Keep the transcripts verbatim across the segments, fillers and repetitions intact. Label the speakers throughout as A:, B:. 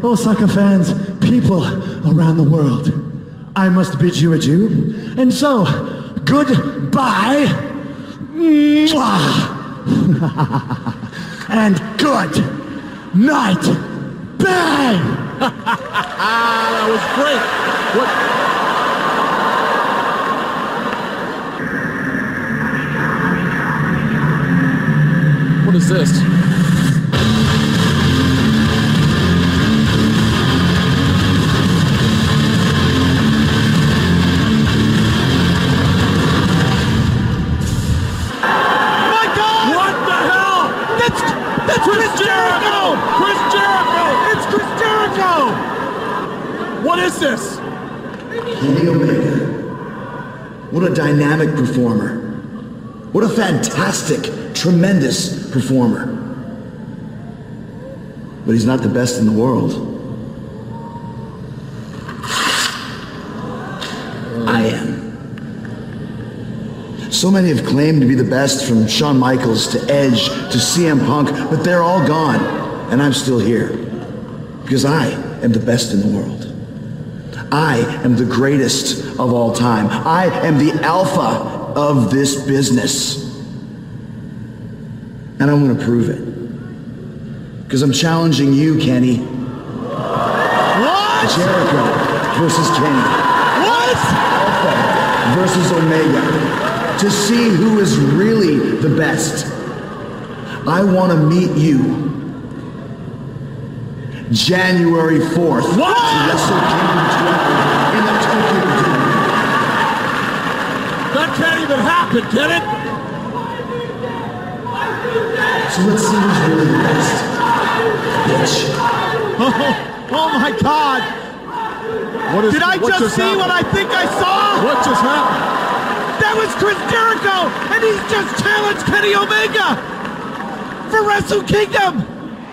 A: Osaka fans, people around the world, I must bid you adieu. And so, goodbye. Mwah. And good night. Bang!
B: That was great. What? What is this?
A: That's Chris Jericho!
B: Chris Jericho!
A: It's Chris Jericho!
B: What is this?
A: Kenny Omega. What a dynamic performer. What a fantastic, tremendous performer. But he's not the best in the world. I am. So many have claimed to be the best, from Shawn Michaels to Edge to C M Punk, but they're all gone, and I'm still here. Because I am the best in the world. I am the greatest of all time. I am the alpha of this business. And I'm gonna prove it. Because I'm challenging you, Kenny.
B: What?
A: Jericho versus Kenny.
B: What?
A: Alpha versus Omega. To see who is really the best. I want to meet you January fourth.
B: What?
A: To Wrestle Kingdom twelve in the Tokyo Dome.
B: That can't even happen, can it?
A: So let's see who's really the best. Bitch.
B: Oh, oh my God. What is,
C: Did I
B: what
C: just,
B: just
C: see
B: happened?
C: what I think I saw?
B: What just happened?
C: That was Chris Jericho, and he's just challenged Kenny Omega for Wrestle Kingdom.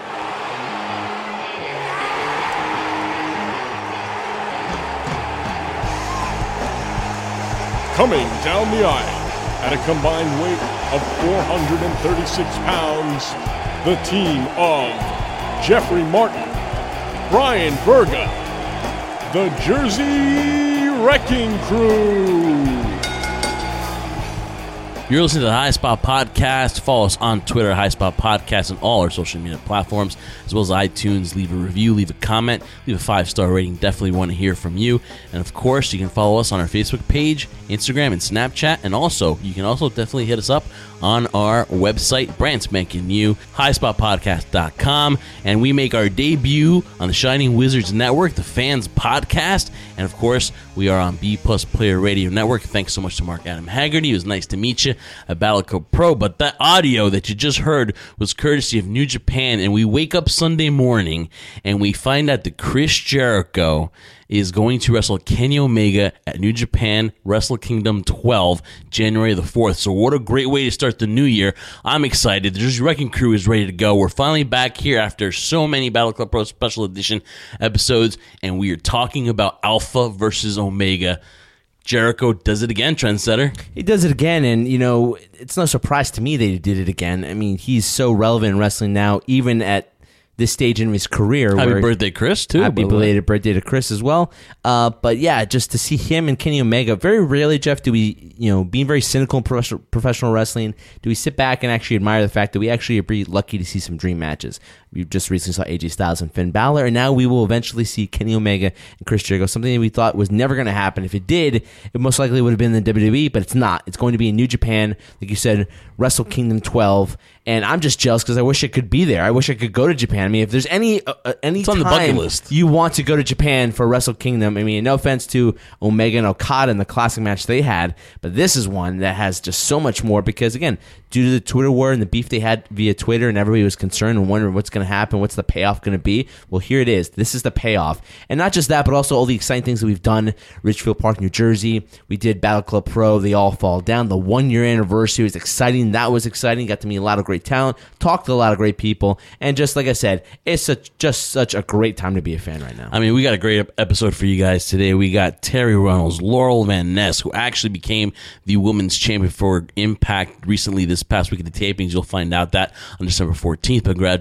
D: Coming down the aisle at a combined weight of four hundred thirty-six pounds, the team of Jeffrey Martin, Brian Berga, the Jersey Wrecking Crew.
E: You're listening to the High Spot Podcast. Follow us on Twitter, High Spot Podcast, and all our social media platforms, as well as iTunes. Leave a review, leave a comment, leave a five-star rating. Definitely want to hear from you. And, of course, you can follow us on our Facebook page, Instagram, and Snapchat. And also, you can also definitely hit us up on our website, brand spanking new, high spot podcast dot com. And we make our debut on the Shining Wizards Network, the Fans Podcast. And, of course, we are on B Plus Player Radio Network. Thanks so much to Mark Adam Haggerty. It was nice to meet you at Battleco Pro. But that audio that you just heard was courtesy of New Japan. And we wake up Sunday morning and we find out that Chris Jericho is going to wrestle Kenny Omega at New Japan Wrestle Kingdom twelve, January the fourth. So what a great way to start the new year. I'm excited. The Jersey Wrecking Crew is ready to go. We're finally back here after so many Battle Club Pro Special Edition episodes, and we are talking about Alpha versus Omega. Jericho does it again, Trendsetter.
F: He does it again, and, you know, it's no surprise to me that he did it again. I mean, he's so relevant in wrestling now, even at this stage in his career.
E: Happy
F: where
E: birthday, Chris, too.
F: Happy belated birthday to Chris as well. Uh, but yeah, just to see him and Kenny Omega, very rarely, Jeff, do we, you know, being very cynical in professional, professional wrestling, do we sit back and actually admire the fact that we actually are pretty lucky to see some dream matches. We just recently saw A J Styles and Finn Balor, and now we will eventually see Kenny Omega and Chris Jericho, something that we thought was never going to happen. If it did, it most likely would have been in the W W E, but it's not. It's going to be in New Japan, like you said, Wrestle Kingdom twelve, and I'm just jealous because I wish I could be there. I wish I could go to Japan. I mean, if there's any uh, any
E: it's on
F: time
E: the bucket list.
F: You want to go to Japan for Wrestle Kingdom, I mean, no offense to Omega and Okada and the classic match they had, but this is one that has just so much more because, again, due to the Twitter war and the beef they had via Twitter, and everybody was concerned and wondering what's going to happen, what's the payoff going to be. Well, here it is. This is the payoff. And not just that, but also all the exciting things that we've done. Richfield Park, New Jersey. We did Battle Club Pro. They all fall down. The one-year anniversary was exciting. That was exciting. Got to meet a lot of great talent. Talked to a lot of great people. And just like I said, it's such, just such a great time to be a fan right now.
E: I mean, we got a great episode for you guys today. We got Terry Runnels, Laurel Van Ness, who actually became the women's champion for Impact recently this past week at the tapings. You'll find out that on December fourteenth. But congratulations to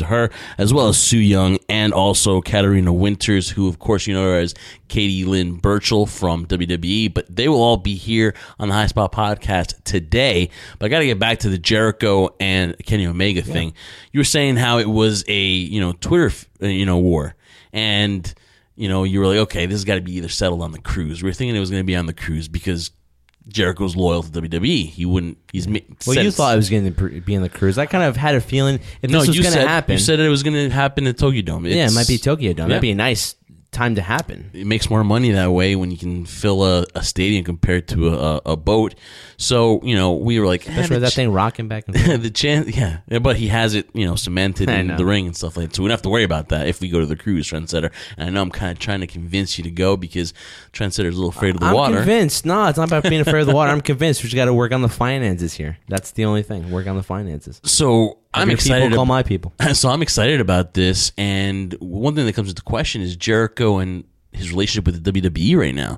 E: her, as well as Sue Young and also Katarina Winters, who, of course, you know her as Katie Lynn Burchell from W W E. But they will all be here on the High Spot Podcast today. But I got to get back to the Jericho and Kenny Omega yeah. thing. You were saying how it was a you know Twitter you know war, and you know you were like, okay, this has got to be either settled on the cruise. We were thinking it was going to be on the cruise because Jericho's loyal to W W E. He wouldn't. He's well.
F: You thought it was going to be in the cruise. I kind of had a feeling if
E: no,
F: this was going to happen.
E: You said it was going to happen at Tokyo Dome. It's,
F: yeah, it might be Tokyo Dome.
E: Yeah.
F: That'd be a nice time to happen.
E: It makes more money that way when you can fill a, a stadium compared to a, a boat. So you know, we were like,
F: especially with that ch- thing rocking back and forth.
E: the chance, yeah, but he has it, you know, cemented in the ring and stuff like that. So we don't have to worry about that if we go to the cruise, Trendsetter. And I know I'm kind of trying to convince you to go because Trendsetter's a little afraid of the
F: I'm
E: water.
F: I'm convinced. No, it's not about being afraid of the water. I'm convinced. We just got to work on the finances here. That's the only thing. Work on the finances.
E: So I'm
F: Your
E: excited.
F: People call
E: ab-
F: my people.
E: So I'm excited about this. And one thing that comes into question is Jericho and his relationship with the W W E right now.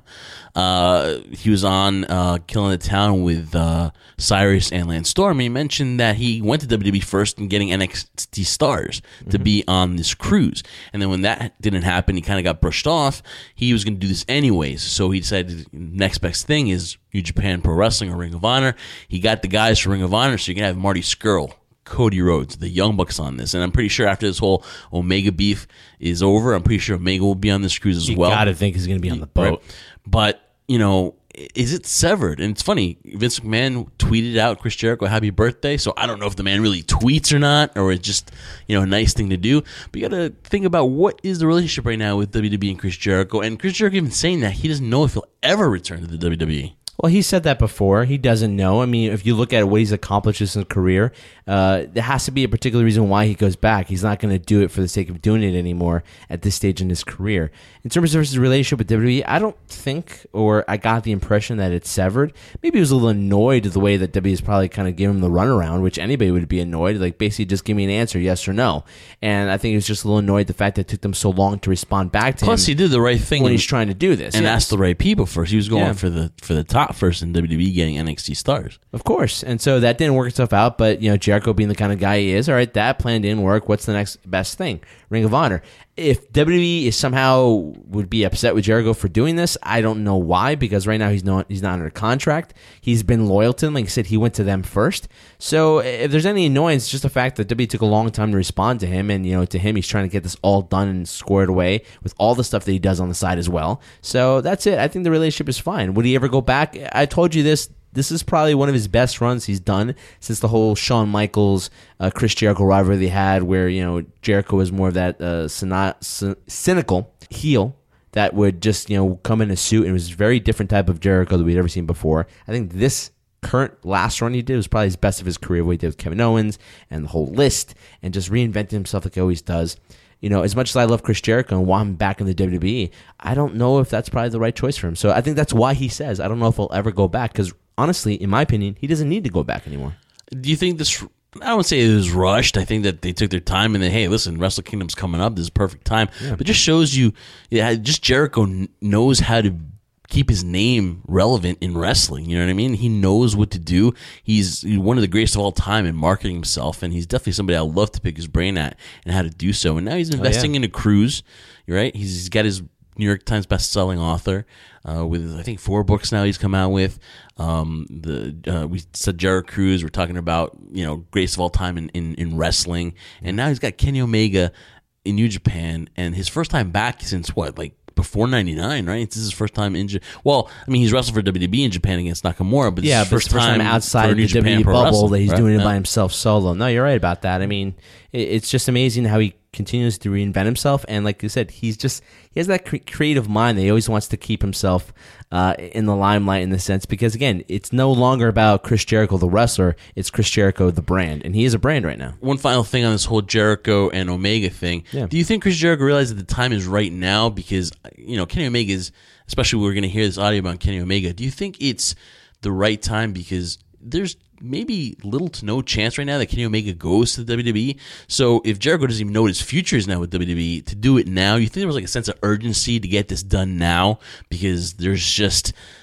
E: Uh, he was on uh, Killing the Town with uh, Cyrus and Lance Storm. He mentioned that he went to W W E first and getting N X T stars mm-hmm. to be on this cruise. And then when that didn't happen, he kind of got brushed off. He was going to do this anyways. So he decided the next best thing is New Japan Pro Wrestling or Ring of Honor. He got the guys for Ring of Honor, so you can have Marty Scurll, Cody Rhodes, the Young Bucks on this. And I'm pretty sure after this whole Omega beef is over, I'm pretty sure Omega will be on this cruise as
F: you
E: well.
F: You got to think he's going to be on the boat.
E: Right? But, you know, is it severed? And it's funny, Vince McMahon tweeted out Chris Jericho happy birthday, so I don't know if the man really tweets or not, or it's just, you know, a nice thing to do. But you got to think about what is the relationship right now with W W E and Chris Jericho. And Chris Jericho even saying that he doesn't know if he'll ever return to the W W E.
F: Well, he said that before. He doesn't know. I mean, if you look at what he's accomplished in his career, uh, there has to be a particular reason why he goes back. He's not going to do it for the sake of doing it anymore at this stage in his career. In terms of his relationship with W W E, I don't think, or I got the impression that it's severed. Maybe he was a little annoyed at the way that W W E is probably kind of giving him the runaround, which anybody would be annoyed. Like, basically, just give me an answer, yes or no. And I think he was just a little annoyed the fact that it took them so long to respond back to
E: Plus,
F: him.
E: Plus, he did the right thing
F: when
E: and,
F: he's trying to do this.
E: And
F: yes.
E: asked the right people first. He was going
F: Yeah.
E: for the for the top first in W W E getting N X T stars.
F: Of course. And so that didn't work itself out, but, you know, Jericho being the kind of guy he is, all right, that plan didn't work. What's the next best thing? Ring of Honor. If W W E is somehow would be upset with Jericho for doing this, I don't know why, because right now he's not he's not under contract. He's been loyal to them. Like I said, he went to them first. So if there's any annoyance, it's just the fact that W W E took a long time to respond to him, and you know, to him, he's trying to get this all done and squared away with all the stuff that he does on the side as well. So that's it. I think the relationship is fine. Would he ever go back? I told you this. This is probably one of his best runs he's done since the whole Shawn Michaels, uh, Chris Jericho rivalry they had, where, you know, Jericho was more of that uh, cyni- cynical heel that would just, you know, come in a suit, and it was a very different type of Jericho that we'd ever seen before. I think this current last run he did was probably his best of his career, what he did with Kevin Owens and the whole list, and just reinventing himself like he always does. You know, as much as I love Chris Jericho and want him back in the W W E, I don't know if that's probably the right choice for him. So I think that's why he says, I don't know if he'll ever go back, because honestly, in my opinion, he doesn't need to go back anymore.
E: Do you think this, I don't say it was rushed. I think that they took their time and then, hey, listen, Wrestle Kingdom's coming up. This is a perfect time. Yeah. But it just shows you, yeah, just Jericho knows how to keep his name relevant in wrestling. You know what I mean? He knows what to do. He's one of the greatest of all time in marketing himself, and he's definitely somebody I'd love to pick his brain at and how to do so. And now he's investing oh, yeah. in a cruise, right? He's, he's got his New York Times best-selling author uh, with, I think, four books now he's come out with. Um, the uh, we said Jared Cruz. We're talking about, you know, greatest of all time in, in, in wrestling. And now he's got Kenny Omega in New Japan, and his first time back since, what, like, before ninety-nine, right? This is his first time in Japan. Well, I mean, he's wrestled for W W E in Japan against Nakamura, but
F: yeah,
E: this is
F: but
E: first,
F: first time,
E: time
F: outside of the W W E bubble that he's right? doing it yeah. by himself solo. No, you're right about that. I mean, it's just amazing how he continues to reinvent himself, and like you said, he's just he has that cre- creative mind that he always wants to keep himself uh, in the limelight in the sense, because again, it's no longer about Chris Jericho the wrestler, it's Chris Jericho the brand, and he is a brand right now.
E: One final thing on this whole Jericho and Omega thing. Yeah. Do you think Chris Jericho realizes that the time is right now? Because, you know, Kenny Omega is, especially we're going to hear this audio about Kenny Omega, do you think it's the right time? Because there's maybe little to no chance right now that Kenny Omega goes to the W W E. So if Jericho doesn't even know what his future is now with W W E, to do it now, you think there was like a sense of urgency to get this done now? Because there's just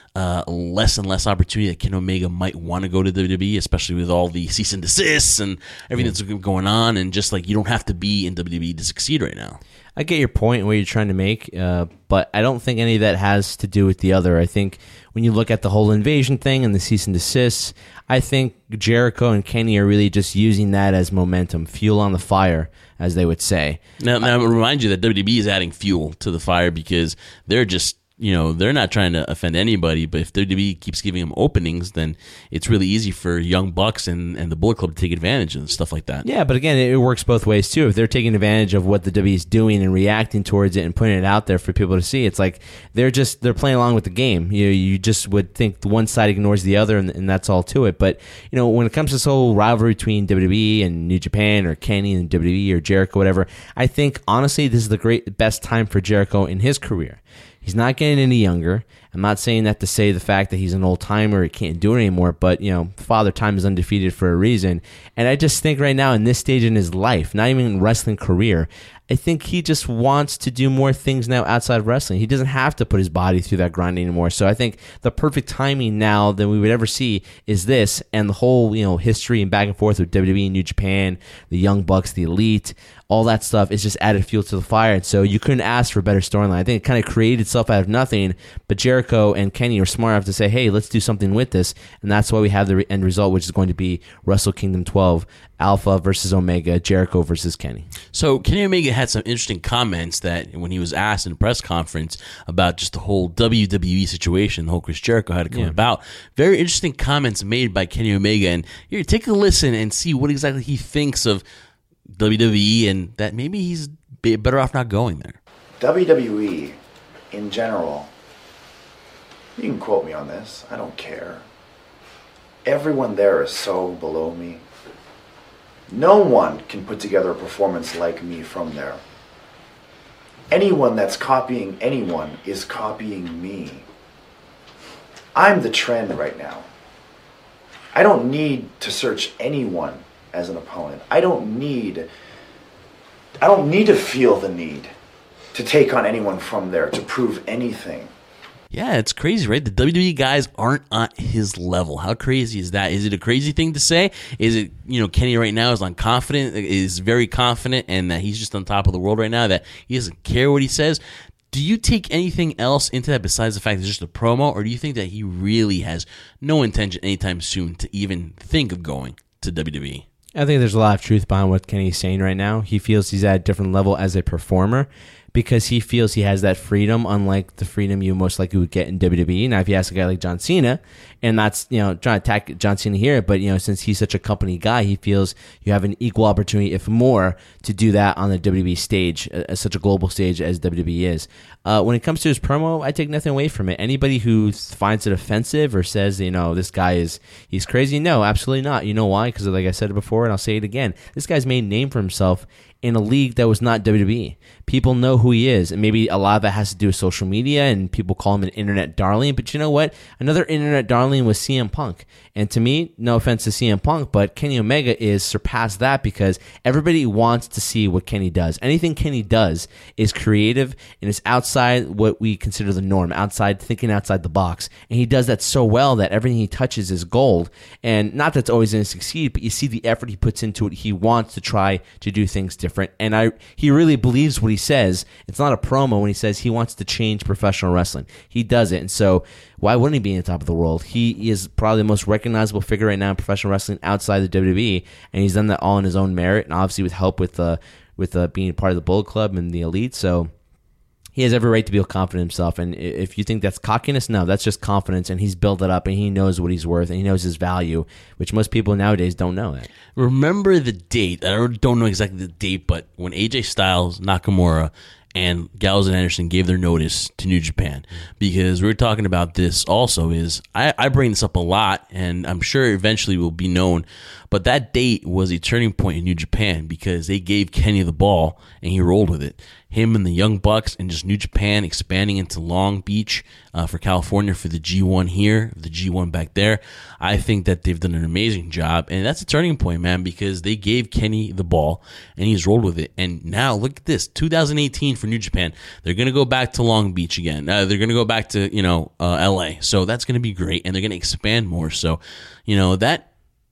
E: uh, less and less opportunity that Kenny Omega might want to go to W W E, especially with all the cease and desists and everything that's going on, and just like you don't have to be in W W E to succeed right now.
F: I get your point and what you're trying to make, uh, but I don't think any of that has to do with the other. I think when you look at the whole invasion thing and the cease and desists, I think Jericho and Kenny are really just using that as momentum, fuel on the fire, as they would say.
E: Now, now I will remind you that W W E is adding fuel to the fire because they're just, you know, they're not trying to offend anybody, but if W W E keeps giving them openings, then it's really easy for Young Bucks and, and the Bullet Club to take advantage of stuff like that.
F: Yeah, but again, it works both ways too. If they're taking advantage of what the W W E is doing and reacting towards it and putting it out there for people to see, it's like they're just they're playing along with the game. You you just would think the one side ignores the other, and, and that's all to it. But you know, when it comes to this whole rivalry between W W E and New Japan, or Kenny and W W E, or Jericho, whatever, I think honestly this is the great best time for Jericho in his career. He's not getting any younger. I'm not saying that to say the fact that he's an old timer, he can't do it anymore, but, you know, Father Time is undefeated for a reason. And I just think right now in this stage in his life, not even wrestling career, I think he just wants to do more things now outside of wrestling. He doesn't have to put his body through that grind anymore. So I think the perfect timing now that we would ever see is this, and the whole, you know, history and back and forth with W W E, New Japan, the Young Bucks, the Elite, all that stuff is just added fuel to the fire. And so you couldn't ask for a better storyline. I think it kind of created itself out of nothing, but Jericho and Kenny are smart enough to say, hey, let's do something with this. And that's why we have the end result, which is going to be Wrestle Kingdom twelve, Alpha versus Omega, Jericho versus Kenny.
E: So Kenny Omega had some interesting comments that when he was asked in a press conference about just the whole W W E situation, the whole Chris Jericho had to come yeah. about. Very interesting comments made by Kenny Omega. And here, take a listen and see what exactly he thinks of W W E and that maybe he's better off not going there.
A: W W E, in general, you can quote me on this, I don't care. Everyone there is so below me. No one can put together a performance like me from there. Anyone that's copying anyone is copying me. I'm the trend right now. I don't need to search anyone as an opponent. I don't need I don't need to feel the need to take on anyone from there, to prove anything.
E: Yeah, it's crazy, right? The W W E guys aren't on his level. How crazy is that? Is it a crazy thing to say? Is it, you know, Kenny right now is unconfident, is very confident, and that he's just on top of the world right now, that he doesn't care what he says? Do you take anything else into that besides the fact that it's just a promo, or do you think that he really has no intention anytime soon to even think of going to W W E?
F: I think there's a lot of truth behind what Kenny's saying right now. He feels he's at a different level as a performer because he feels he has that freedom, unlike the freedom you most likely would get in W W E. Now, if you ask a guy like John Cena, and that's, you know, trying to attack John Cena here, but, you know, since he's such a company guy, he feels you have an equal opportunity, if more, to do that on the W W E stage, uh, such a global stage as W W E is. Uh, when it comes to his promo, I take nothing away from it. Anybody who finds it offensive or says, you know, this guy is, he's crazy, no, absolutely not. You know why? Because like I said it before, and I'll say it again, this guy's made a name for himself in a league that was not W W E. People know who he is, and maybe a lot of that has to do with social media, and people call him an internet darling, but you know what? Another internet darling was C M Punk. And to me, no offense to C M Punk, but Kenny Omega is surpassed that because everybody wants to see what Kenny does. Anything Kenny does is creative, and it's outside what we consider the norm, outside thinking outside the box. And he does that so well that everything he touches is gold. And not that it's always going to succeed, but you see the effort he puts into it. He wants to try to do things different. And I, he really believes what he says. It's not a promo when he says he wants to change professional wrestling. He does it. And so why wouldn't he be in the top of the world? He is probably the most recognizable figure right now in professional wrestling outside the W W E, and he's done that all in his own merit, and obviously with help with uh, with uh, being part of the Bullet Club and the Elite. So he has every right to be confident in himself. And if you think that's cockiness, no, that's just confidence, and he's built it up, and he knows what he's worth, and he knows his value, which most people nowadays don't know that.
E: Remember the date. I don't know exactly the date, but when A J Styles, Nakamura, and Gallows and Anderson gave their notice to New Japan, because we were talking about this also, is I, I bring this up a lot, and I'm sure eventually will be known, but that date was a turning point in New Japan because they gave Kenny the ball and he rolled with it. him and the Young Bucks and just New Japan expanding into Long Beach uh, for California for the G one here, the G one back there. I think that they've done an amazing job, and that's a turning point, man, because they gave Kenny the ball, and he's rolled with it. And now, look at this, two thousand eighteen for New Japan. They're going to go back to Long Beach again. Uh, they're going to go back to, you know, uh, L A. So that's going to be great, and they're going to expand more. So, you know, that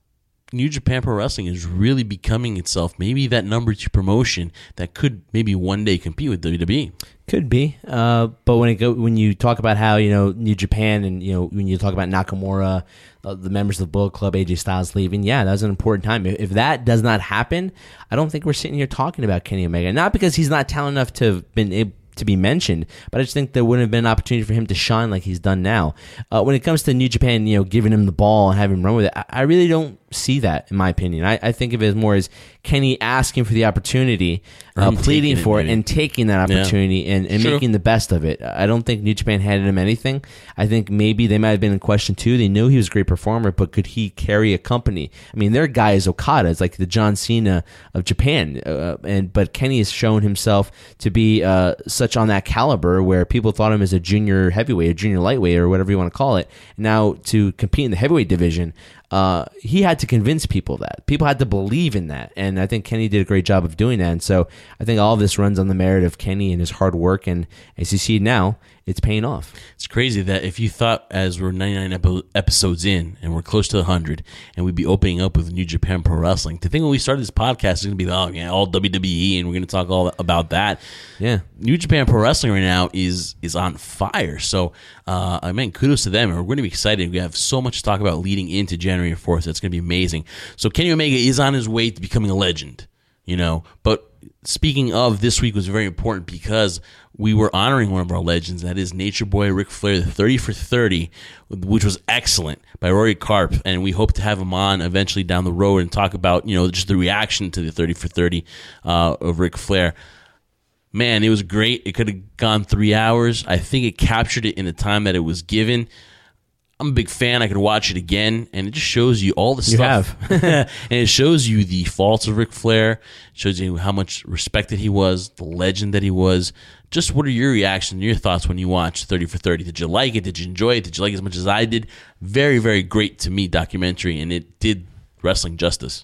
E: New Japan Pro Wrestling is really becoming itself maybe that number two promotion that could maybe one day compete with W W E.
F: Could be, uh, but when it go when you talk about how you know New Japan and you know when you talk about Nakamura, uh, the members of the Bullet Club, A J Styles leaving, yeah, that was an important time. If, if that does not happen, I don't think we're sitting here talking about Kenny Omega. Not because he's not talented enough to have been able to be mentioned, but I just think there wouldn't have been an opportunity for him to shine like he's done now. Uh, when it comes to New Japan, you know, giving him the ball and having him run with it, I, I really don't see that, in my opinion. I, I think of it as more as Kenny asking for the opportunity, uh, pleading for it, it and taking that opportunity yeah. and, and making the best of it. I don't think New Japan handed him anything. I think maybe they might have been in question too. They knew he was a great performer, but could he carry a company? I mean, their guy is Okada. It's like the John Cena of Japan. Uh, and But Kenny has shown himself to be uh, such on that caliber where people thought him as a junior heavyweight, or junior lightweight, or whatever you want to call it. Now to compete in the heavyweight division, Uh, he had to convince people that. People had to believe in that, and I think Kenny did a great job of doing that. And so I think all of this runs on the merit of Kenny and his hard work, and as you see now, it's paying off.
E: It's crazy that if you thought as we're ninety-nine epi- episodes in and we're close to one hundred and we'd be opening up with New Japan Pro Wrestling, to think when we started this podcast it's going to be oh, yeah, all W W E and we're going to talk all about that.
F: Yeah.
E: New Japan Pro Wrestling right now is is on fire. So, uh, I mean, kudos to them. We're going to be excited. We have so much to talk about leading into January fourth. That's going to be amazing. So Kenny Omega is on his way to becoming a legend, you know. But speaking of, this week was very important because we were honoring one of our legends. That is Nature Boy Ric Flair, the thirty for thirty, which was excellent by Rory Karp. And we hope to have him on eventually down the road and talk about, you know, just the reaction to the thirty for thirty uh, of Ric Flair. Man, it was great. It could have gone three hours. I think it captured it in the time that it was given. I'm a big fan. I could watch it again, and it just shows you all the
F: you
E: stuff.
F: You have.
E: And it shows you the faults of Ric Flair. It shows you how much respected he was, the legend that he was. Just what are your reactions, your thoughts when you watch thirty for thirty? Did you like it? Did you enjoy it? Did you like it as much as I did? Very, very great to me documentary, and it did wrestling justice.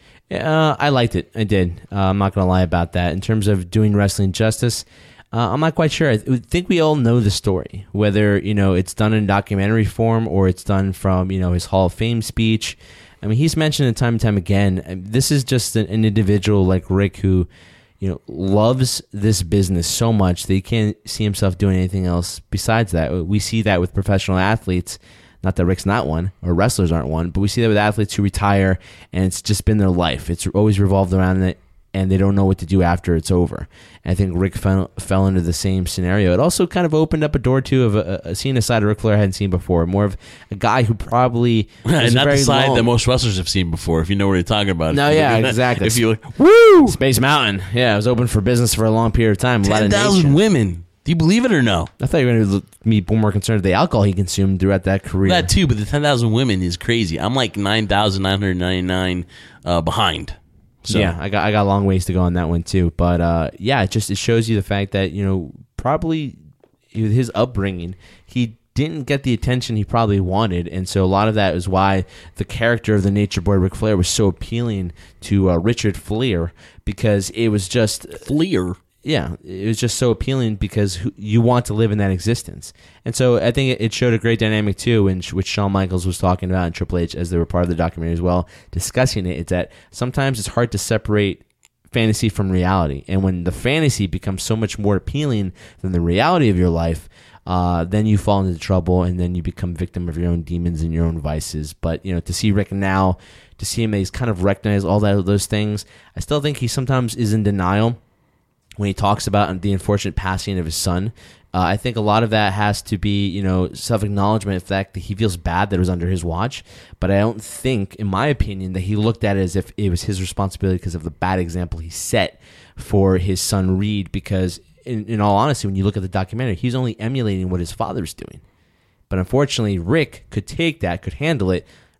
F: Uh, I liked it. I did. Uh, I'm not going to lie about that. In terms of doing wrestling justice, uh, I'm not quite sure. I th- think we all know the story, whether you know it's done in documentary form or it's done from you know his Hall of Fame speech. I mean, he's mentioned it time and time again. This is just an, an individual like Rick who, you know, loves this business so much that he can't see himself doing anything else besides that. We see that with professional athletes. Not that Rick's not one, or wrestlers aren't one, but we see that with athletes who retire, and it's just been their life. It's always revolved around it, and they don't know what to do after it's over. And I think Rick fell, fell into the same scenario. It also kind of opened up a door, too, of a, a seeing a side of Ric Flair I hadn't seen before. More of a guy who probably...
E: and not the side long. that most wrestlers have seen before, if you know what you're talking about.
F: No, yeah, exactly.
E: If you like, woo!
F: Space Mountain. Yeah, it was open for business for a long period of time.
E: ten thousand women. Do you believe it or no?
F: I thought you were going to be more concerned with the alcohol he consumed throughout that career.
E: That too, but the ten thousand women is crazy. I'm like nine thousand nine hundred ninety-nine uh, behind. So.
F: Yeah, I got I got a long ways to go on that one too. But uh, yeah, it just it shows you the fact that you know probably with his upbringing, he didn't get the attention he probably wanted, and so a lot of that is why the character of the Nature Boy Ric Flair was so appealing to uh, Richard Fleer, because it was just
E: Fleer.
F: Yeah, it was just so appealing because you want to live in that existence. And so I think it showed a great dynamic too, which Shawn Michaels was talking about in Triple H as they were part of the documentary as well, discussing it. It's that sometimes it's hard to separate fantasy from reality. And when the fantasy becomes so much more appealing than the reality of your life, uh, then you fall into trouble and then you become victim of your own demons and your own vices. But, you know, to see Rick now, to see him, he's kind of recognized all that those things. I still think he sometimes is in denial when he talks about the unfortunate passing of his son. Uh, I think a lot of that has to be, you know, self-acknowledgement of the fact that he feels bad that it was under his watch. But I don't think, in my opinion, that he looked at it as if it was his responsibility because of the bad example he set for his son Reed. Because, in, in all honesty, when you look at the documentary, he's only emulating what his father's doing. But unfortunately, Rick could take that, could handle it.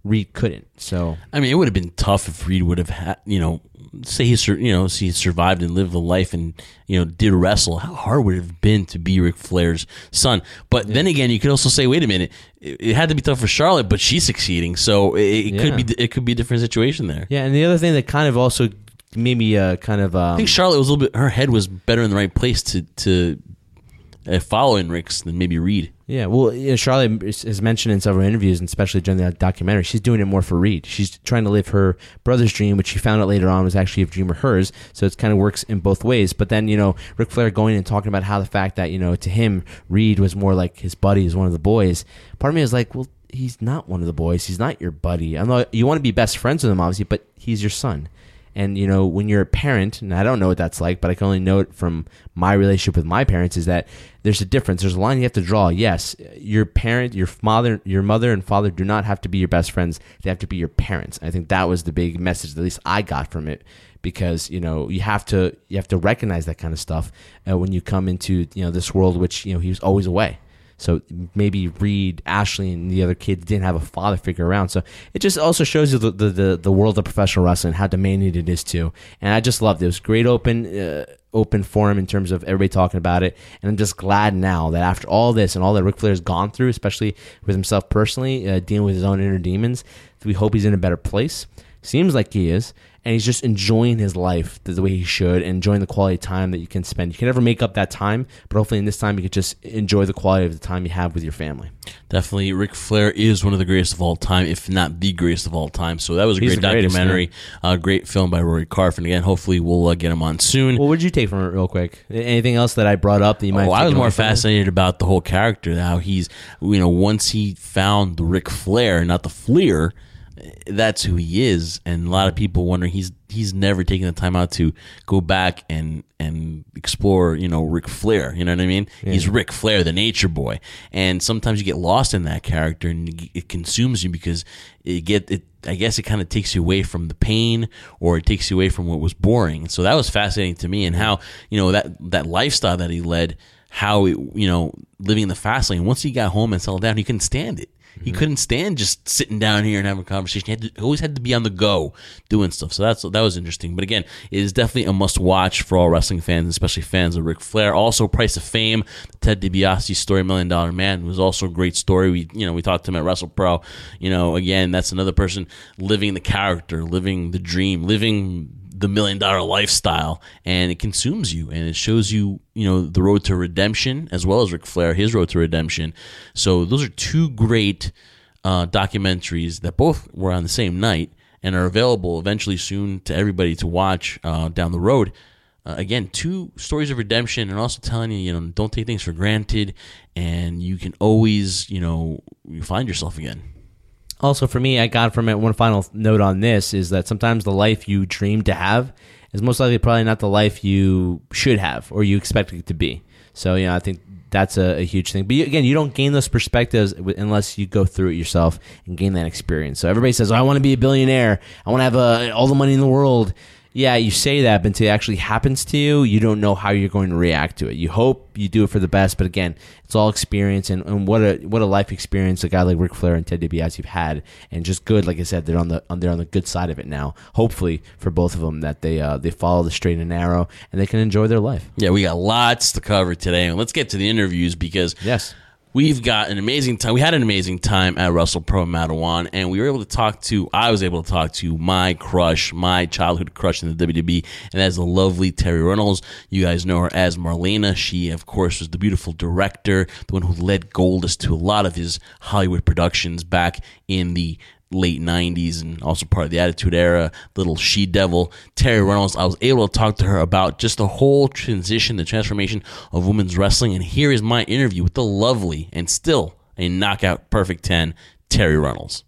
F: Reed couldn't. So
E: I mean, it would have been tough if Reed would have had, you know, say he, sur- you know, he survived and lived a life and, you know, did wrestle. How hard would it have been to be Ric Flair's son? But yeah. then again, you could also say, wait a minute, it, it had to be tough for Charlotte, but she's succeeding, so it, it yeah. could be it could be a different situation there.
F: Yeah, and the other thing that kind of also made me uh, kind of, um,
E: I think Charlotte was a little bit. Her head was better in the right place to to uh, follow in Rick's than maybe Reed.
F: Yeah, well, you know, Charlotte has mentioned in several interviews, and especially during the documentary, she's doing it more for Reed. She's trying to live her brother's dream, which she found out later on was actually a dream of hers. So it kind of works in both ways. But then, you know, Ric Flair going and talking about how the fact that, you know, to him, Reed was more like his buddy, was one of the boys. Part of me is like, well, he's not one of the boys. He's not your buddy. I know you want to be best friends with him, obviously, but he's your son. And, you know, when you're a parent, and I don't know what that's like, but I can only know it from my relationship with my parents, is that there's a difference. There's a line you have to draw. Yes, your parent, your mother, your mother and father do not have to be your best friends. They have to be your parents. I think that was the big message that at least I got from it, because, you know, you have to you have to recognize that kind of stuff uh, when you come into, you know, this world, which, you know, he was always away. So maybe Reed, Ashley, and the other kids didn't have a father figure around. So it just also shows you the the, the, the world of professional wrestling, how demanding it is too. And I just loved it. It was great open uh, open forum in terms of everybody talking about it. And I'm just glad now that after all this and all that Ric Flair's gone through, especially with himself personally, uh, dealing with his own inner demons, we hope he's in a better place. Seems like he is. And he's just enjoying his life the way he should, and enjoying the quality time that you can spend. You can never make up that time, but hopefully in this time you can just enjoy the quality of the time you have with your family.
E: Definitely, Ric Flair is one of the greatest of all time, if not the greatest of all time. So that was a
F: He's
E: great documentary, a uh, great film by Rory Karpf. And again, hopefully we'll uh, get him on soon.
F: Well, what did you take from it real quick? Anything else that I brought up that you might
E: Oh,
F: have
E: I was more
F: from it?
E: fascinated about the whole character, how he's, you know, once he found the Ric Flair, not the Fleer, that's who he is. And a lot of people wonder he's he's never taken the time out to go back and and explore, you know, Ric Flair. You know what I mean? Yeah. He's Ric Flair, the Nature Boy. And sometimes you get lost in that character, and it consumes you because it get it. I guess it kind of takes you away from the pain, or it takes you away from what was boring. And so that was fascinating to me, and how, you know, that that lifestyle that he led, how it, you know, living in the fast lane. Once he got home and settled down, he couldn't stand it. He couldn't stand just sitting down here and having a conversation. He, had to, he always had to be on the go doing stuff. So that's that was interesting. But again, it is definitely a must-watch for all wrestling fans, especially fans of Ric Flair. Also, Price of Fame, the Ted DiBiase story, Million Dollar Man, was also a great story. We, you know, we talked to him at WrestlePro. You know, again, that's another person living the character, living the dream, living the million dollar lifestyle, and it consumes you, and it shows you, you know, the road to redemption, as well as Ric Flair, his road to redemption. So those are two great uh, documentaries that both were on the same night and are available eventually soon to everybody to watch uh, down the road. Uh, again, two stories of redemption, and also telling you, you know, don't take things for granted, and you can always, you know, find yourself again.
F: Also, for me, I got from it one final note on this is that sometimes the life you dream to have is most likely probably not the life you should have or you expect it to be. So, you know, I think that's a, a huge thing. But you, again, you don't gain those perspectives unless you go through it yourself and gain that experience. So everybody says, oh, I want to be a billionaire. I want to have uh, all the money in the world. Yeah, you say that, but until it actually happens to you, you don't know how you're going to react to it. You hope you do it for the best, but again, it's all experience, and, and what a what a life experience a guy like Ric Flair and Ted DiBiase have had, and just good. Like I said, they're on the on they're on the good side of it now. Hopefully for both of them that they uh, they follow the straight and narrow, and they can enjoy their life.
E: Yeah, we got lots to cover today, and let's get to the interviews because
F: yes.
E: We've got an amazing time. We had an amazing time at WrestlePro in Mattawan, and we were able to talk to, I was able to talk to my crush, my childhood crush in the W W E, and that's the lovely Terri Runnels. You guys know her as Marlena. She, of course, was the beautiful director, the one who led Goldust to a lot of his Hollywood productions back in the late nineties, and also part of the Attitude Era, little she-devil Terri Runnels. I was able to talk to her about just the whole transition, the transformation of women's wrestling, and here is my interview with the lovely and still a knockout perfect ten, Terri Runnels.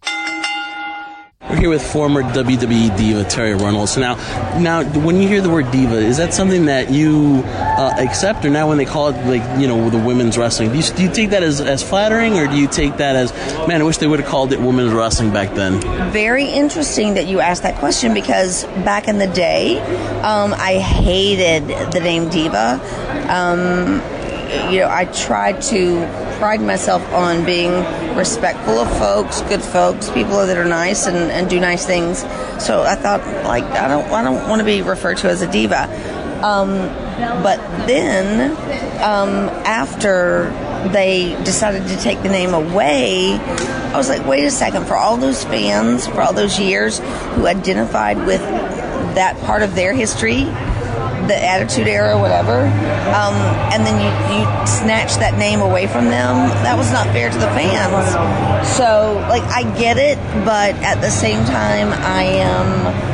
E: We're here with former W W E diva Terri Runnels. Now, now, when you hear the word diva, is that something that you uh, accept, or now when they call it, like, you know, the women's wrestling, do you, do you take that as, as flattering, or do you take that as, man, I wish they would have called it women's wrestling back then?
G: Very interesting that you asked that question, because back in the day, um, I hated the name diva. Um, you know, I tried to pride myself on being respectful of folks, good folks, people that are nice and, and do nice things. So I thought, like, I don't, I don't want to be referred to as a diva. Um, but then, um, after they decided to take the name away, I was like, wait a second, for all those fans, for all those years who identified with that part of their history, the Attitude Era, whatever, um, and then you, you snatch that name away from them, that was not fair to the fans. So, like, I get it, but at the same time, I am...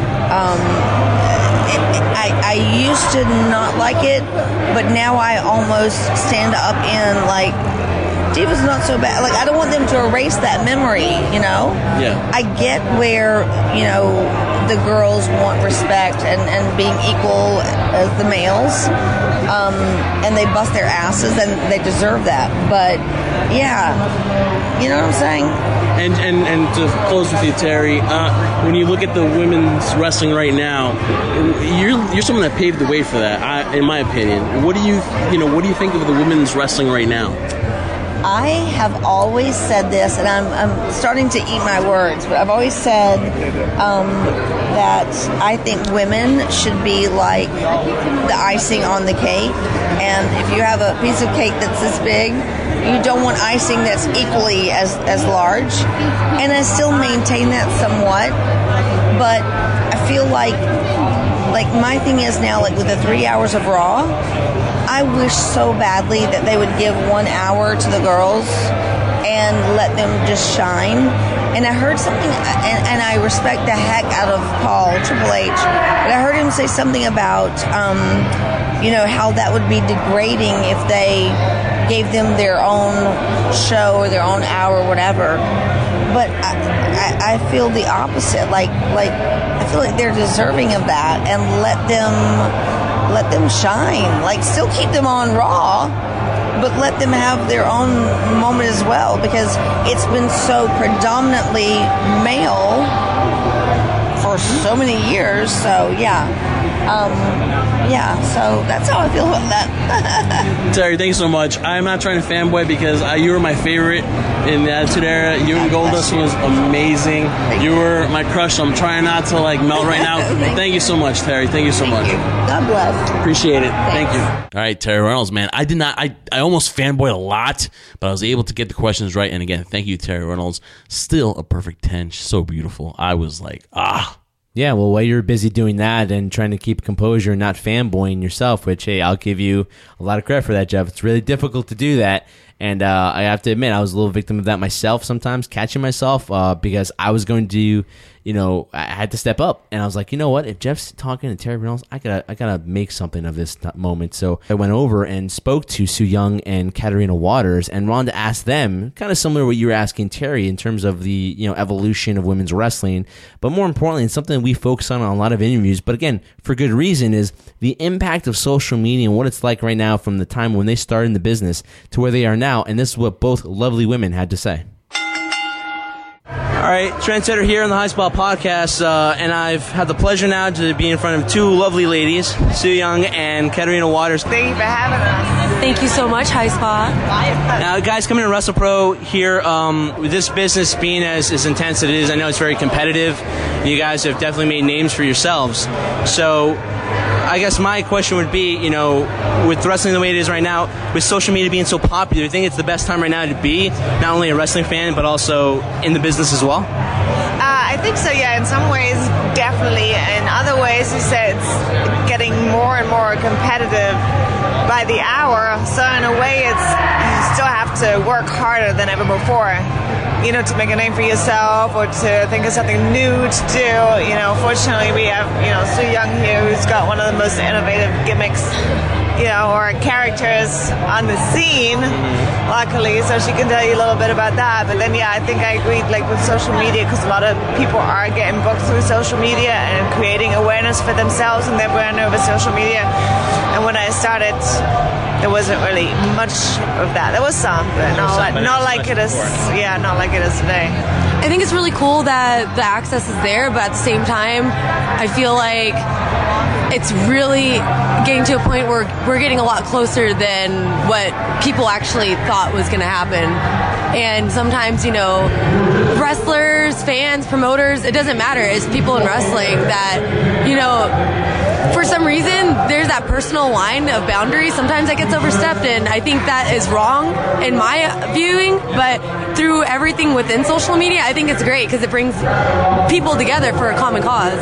G: Um, I, I used to not like it, but now I almost stand up in, like, Diva's not so bad. Like, I don't want them to erase that memory, you know?
E: Yeah.
G: I get where, you know, the girls want respect and, and being equal as the males, um, and they bust their asses, and they deserve that. But, yeah, you know what I'm saying?
H: And, and and to close with you, Terry, uh, when you look at the women's wrestling right now, you're you're someone that paved the way for that, I, in my opinion. What do you you know What do you think of the women's wrestling right now?
G: I have always said this, and I'm, I'm starting to eat my words, but I've always said um, that I think women should be like the icing on the cake. And if you have a piece of cake that's this big, you don't want icing that's equally as, as large. And I still maintain that somewhat, but I feel like like my thing is now, like with the three hours of Raw, I wish so badly that they would give one hour to the girls and let them just shine. And I heard something, and, and I respect the heck out of Paul, Triple H, but I heard him say something about, um, you know, how that would be degrading if they gave them their own show or their own hour or whatever. But I, I, I feel the opposite. Like, like I feel like they're deserving of that, and let them, let them shine. Like, still keep them on Raw, but let them have their own moment as well, because it's been so predominantly male for so many years. So yeah, um, yeah. So that's how I feel about that.
H: Terry, thank you so much. I'm not trying to fanboy because uh, you were my favorite in the Attitude Era. You and Goldust was amazing. You were my crush. So I'm trying not to like melt right now. Thank you so much, Terry. Thank you so much.
G: God bless.
H: Appreciate it. Thank you.
E: All right, Terry Reynolds, man. I did not. I, I almost fanboyed a lot, but I was able to get the questions right. And again, thank you, Terry Reynolds. Still a perfect ten. So beautiful. I was like, ah.
F: Yeah, well, while you're busy doing that and trying to keep composure and not fanboying yourself, which, hey, I'll give you a lot of credit for that, Jeff. It's really difficult to do that. And uh, I have to admit, I was a little victim of that myself sometimes, catching myself uh, because I was going to, you know, I had to step up. And I was like, you know what? If Jeff's talking to Terry Reynolds, I gotta, I gotta make something of this moment. So I went over and spoke to Su Yung and Katarina Waters and wanted to ask them, kind of similar to what you were asking Terry in terms of the, you know, evolution of women's wrestling. But more importantly, it's something we focus on on a lot of interviews. But again, for good reason, is the impact of social media and what it's like right now from the time when they started in the business to where they are now. And this is what both lovely women had to say.
H: All right, Trendsetter here on the High Spot Podcast, uh, and I've had the pleasure now to be in front of two lovely ladies, Su Yung and Katarina Waters.
I: Thank you for having us. Thank you so much, High Spot.
H: Now, guys, coming to WrestlePro here, um, with this business being as, as intense as it is, I know it's very competitive. You guys have definitely made names for yourselves. So I guess my question would be, you know, with wrestling the way it is right now, with social media being so popular, do you think it's the best time right now to be not only a wrestling fan, but also in the business as well?
I: Uh, I think so, yeah. In some ways, definitely. In other ways, you said it's getting more and more competitive by the hour. So in a way, it's you still have to work harder than ever before, you know, to make a name for yourself or to think of something new to do. You know, fortunately, we have, you know, Su Yung here, who's got one of the most innovative gimmicks, you know, or characters on the scene, luckily, so she can tell you a little bit about that. But then, yeah, I think I agreed, like, with social media, because a lot of people are getting booked through social media and creating awareness for themselves and their brand over social media. And when I started, there wasn't really much of that. There was some, but not, like, not like it is, yeah, not like it is today.
J: I think it's really cool that the access is there, but at the same time, I feel like it's really getting to a point where we're getting a lot closer than what people actually thought was going to happen. And sometimes, you know, wrestlers, fans, promoters, it doesn't matter. It's people in wrestling that, you know, for some reason, there's that personal line of boundaries. Sometimes that gets overstepped, and I think that is wrong in my viewing. But through everything within social media, I think it's great because it brings people together for a common cause.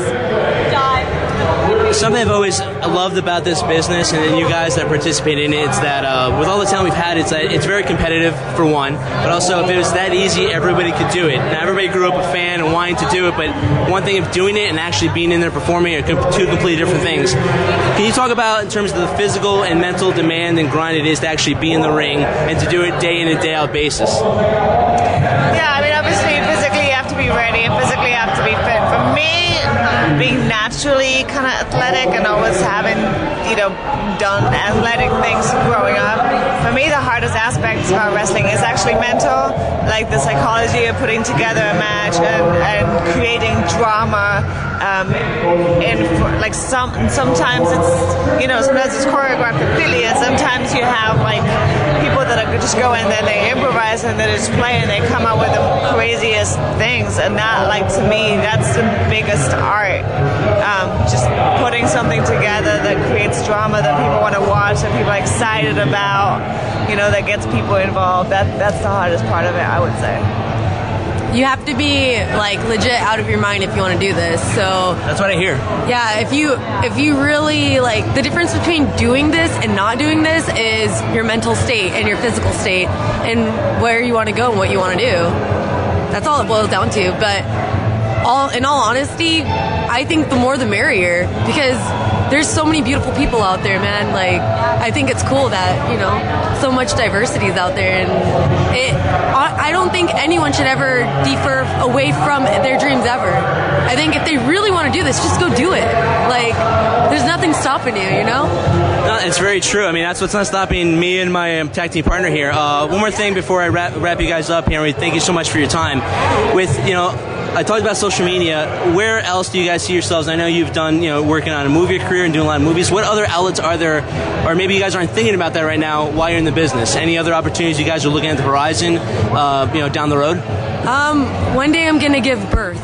H: Something I've always loved about this business and you guys that participate in it is that uh, with all the talent we've had, it's that it's very competitive for one, but also if it was that easy, everybody could do it. Now, everybody grew up a fan and wanting to do it, but one thing of doing it and actually being in there performing are two completely different things. Can you talk about in terms of the physical and mental demand and grind it is to actually be in the ring and to do it day in and day out basis?
I: Yeah, I mean, obviously physically you have to be ready and physically you have to be fit. For me, being naturally kind of athletic and always having, you know, done athletic things growing up, for me the hardest aspect about wrestling is actually mental, like the psychology of putting together a match and, and creating drama. Um, and for, like some, sometimes it's, you know, sometimes it's choreographed completely, and sometimes you have like people that are just go in there, they improvise and they just play and they come out with the craziest things, and that, like, to me, that's the biggest art. Um, just putting something together that creates drama that people want to watch, that people are excited about, you know, that gets people involved. That that's the hardest part of it, I would say.
J: You have to be like legit out of your mind if you want to do this. So
H: that's what I hear.
J: Yeah, if you if you really like, the difference between doing this and not doing this is your mental state and your physical state and where you want to go and what you want to do. That's all it boils down to. But all in all honesty, I think the more the merrier, because there's so many beautiful people out there, man. Like, I think it's cool that, you know, so much diversity is out there, and it, I don't think anyone should ever defer away from their dreams ever. I think if they really want to do this, just go do it. Like, there's nothing stopping you, you know?
H: No, it's very true. I mean, that's what's not stopping me and my um, tag team partner here. Uh, one more thing before I wrap, wrap you guys up, Henry. Thank you so much for your time. With, you know, I talked about social media. Where else do you guys see yourselves? I know you've done, you know, working on a movie career and doing a lot of movies. What other outlets are there, or maybe you guys aren't thinking about that right now while you're in the business? Any other opportunities you guys are looking at the horizon, uh, you know, down the road?
J: Um, one day I'm going to give birth.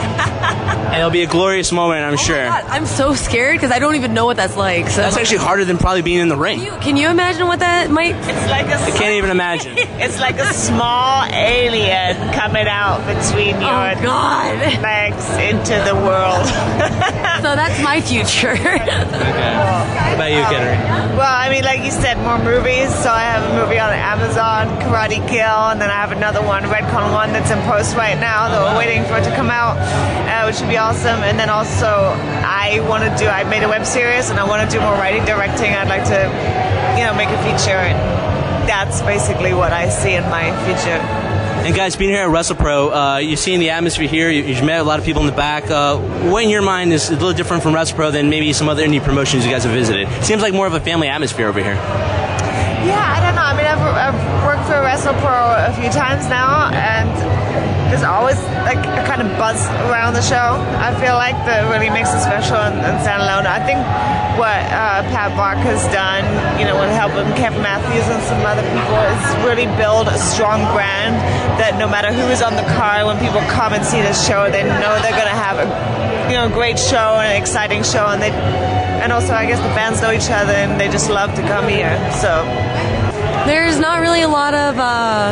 H: And it'll be a glorious moment, I'm
J: oh
H: sure.
J: God, I'm so scared because I don't even know what that's like. So.
H: That's actually harder than probably being in the ring.
J: Can you, can you imagine what that might?
I: It's like a.
H: I can't even imagine.
I: It's like a small alien coming out between your
J: oh God.
I: legs into the world.
J: So that's my future.
H: Okay. What about you, Kettering?
I: Well, I mean, like you said, more movies. So I have a movie on Amazon, Karate Kill, and then I have another one, Redcon one, that's in post right now that we're waiting for it to come out, uh, which would be awesome. And then also, I want to do, I made a web series, and I want to do more writing, directing. I'd like to, you know, make a feature, and that's basically what I see in my future.
H: And guys, being here at WrestlePro, uh, you've seen the atmosphere here. You, you've met a lot of people in the back. Uh, what in your mind is a little different from WrestlePro than maybe some other indie promotions you guys have visited? It seems like more of a family atmosphere over here.
I: Yeah, I don't know. I mean, I've, I've worked for WrestlePro a few times now, and there's always like a kind of buzz around the show. I feel like that really makes it special and, and stand alone. I think what uh, Pat Bark has done, you know, with help with Kevin Matthews and some other people, is really build a strong brand that no matter who is on the card, when people come and see this show, they know they're going to have a, you know, great show and an exciting show, and they, and also I guess the fans know each other and they just love to come here. So
J: there's not really a lot of uh,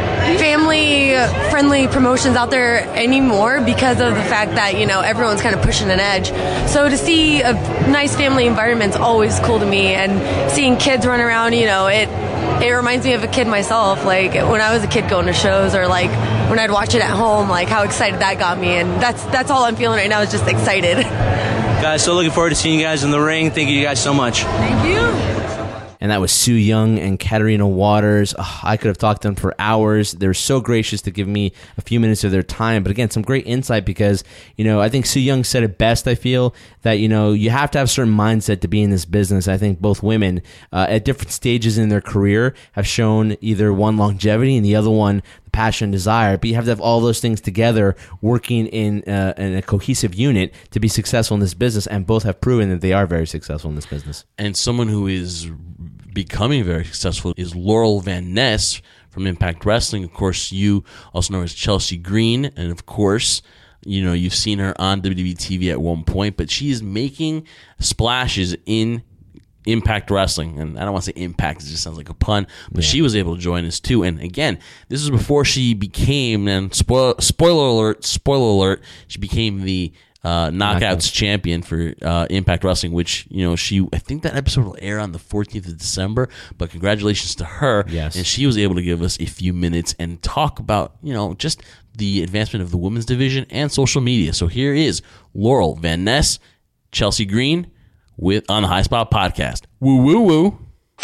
J: family-friendly promotions out there anymore because of the fact that, you know, everyone's kind of pushing an edge. So to see a nice family environment is always cool to me, and seeing kids run around, you know, it it reminds me of a kid myself. Like when I was a kid going to shows, or like when I'd watch it at home, like how excited that got me, and that's that's all I'm feeling right now, is just excited.
H: Guys, so looking forward to seeing you guys in the ring. Thank you guys so much.
J: Thank you.
F: and that was Su Yung and Katarina Waters. Oh, I could have talked to them for hours. They were so gracious to give me a few minutes of their time. But again, some great insight because, you know, I think Su Yung said it best, I feel, that, you know, you have to have a certain mindset to be in this business. I think both women uh, at different stages in their career have shown either one longevity and the other one the passion and desire, but you have to have all those things together working in, uh, in a cohesive unit to be successful in this business, and both have proven that they are very successful in this business.
E: And someone who is becoming very successful is Laurel Van Ness from Impact Wrestling. Of course, you also know as Chelsea Green, and of course, you know, you've seen her on W W E T V at one point, but she is making splashes in Impact Wrestling. And I don't want to say Impact, it just sounds like a pun, but yeah. She was able to join us too. And again, this is before she became, and spoil, spoiler alert, spoiler alert, she became the uh, Knockouts Knockouts. champion for uh, Impact Wrestling, which, you know, she, I think that episode will air on the fourteenth of December, but congratulations to her.
F: Yes.
E: And she was able to give us a few minutes and talk about, you know, just the advancement of the women's division and social media. So here is Laurel Van Ness, Chelsea Green, with on the High Spot Podcast. Woo, woo, woo.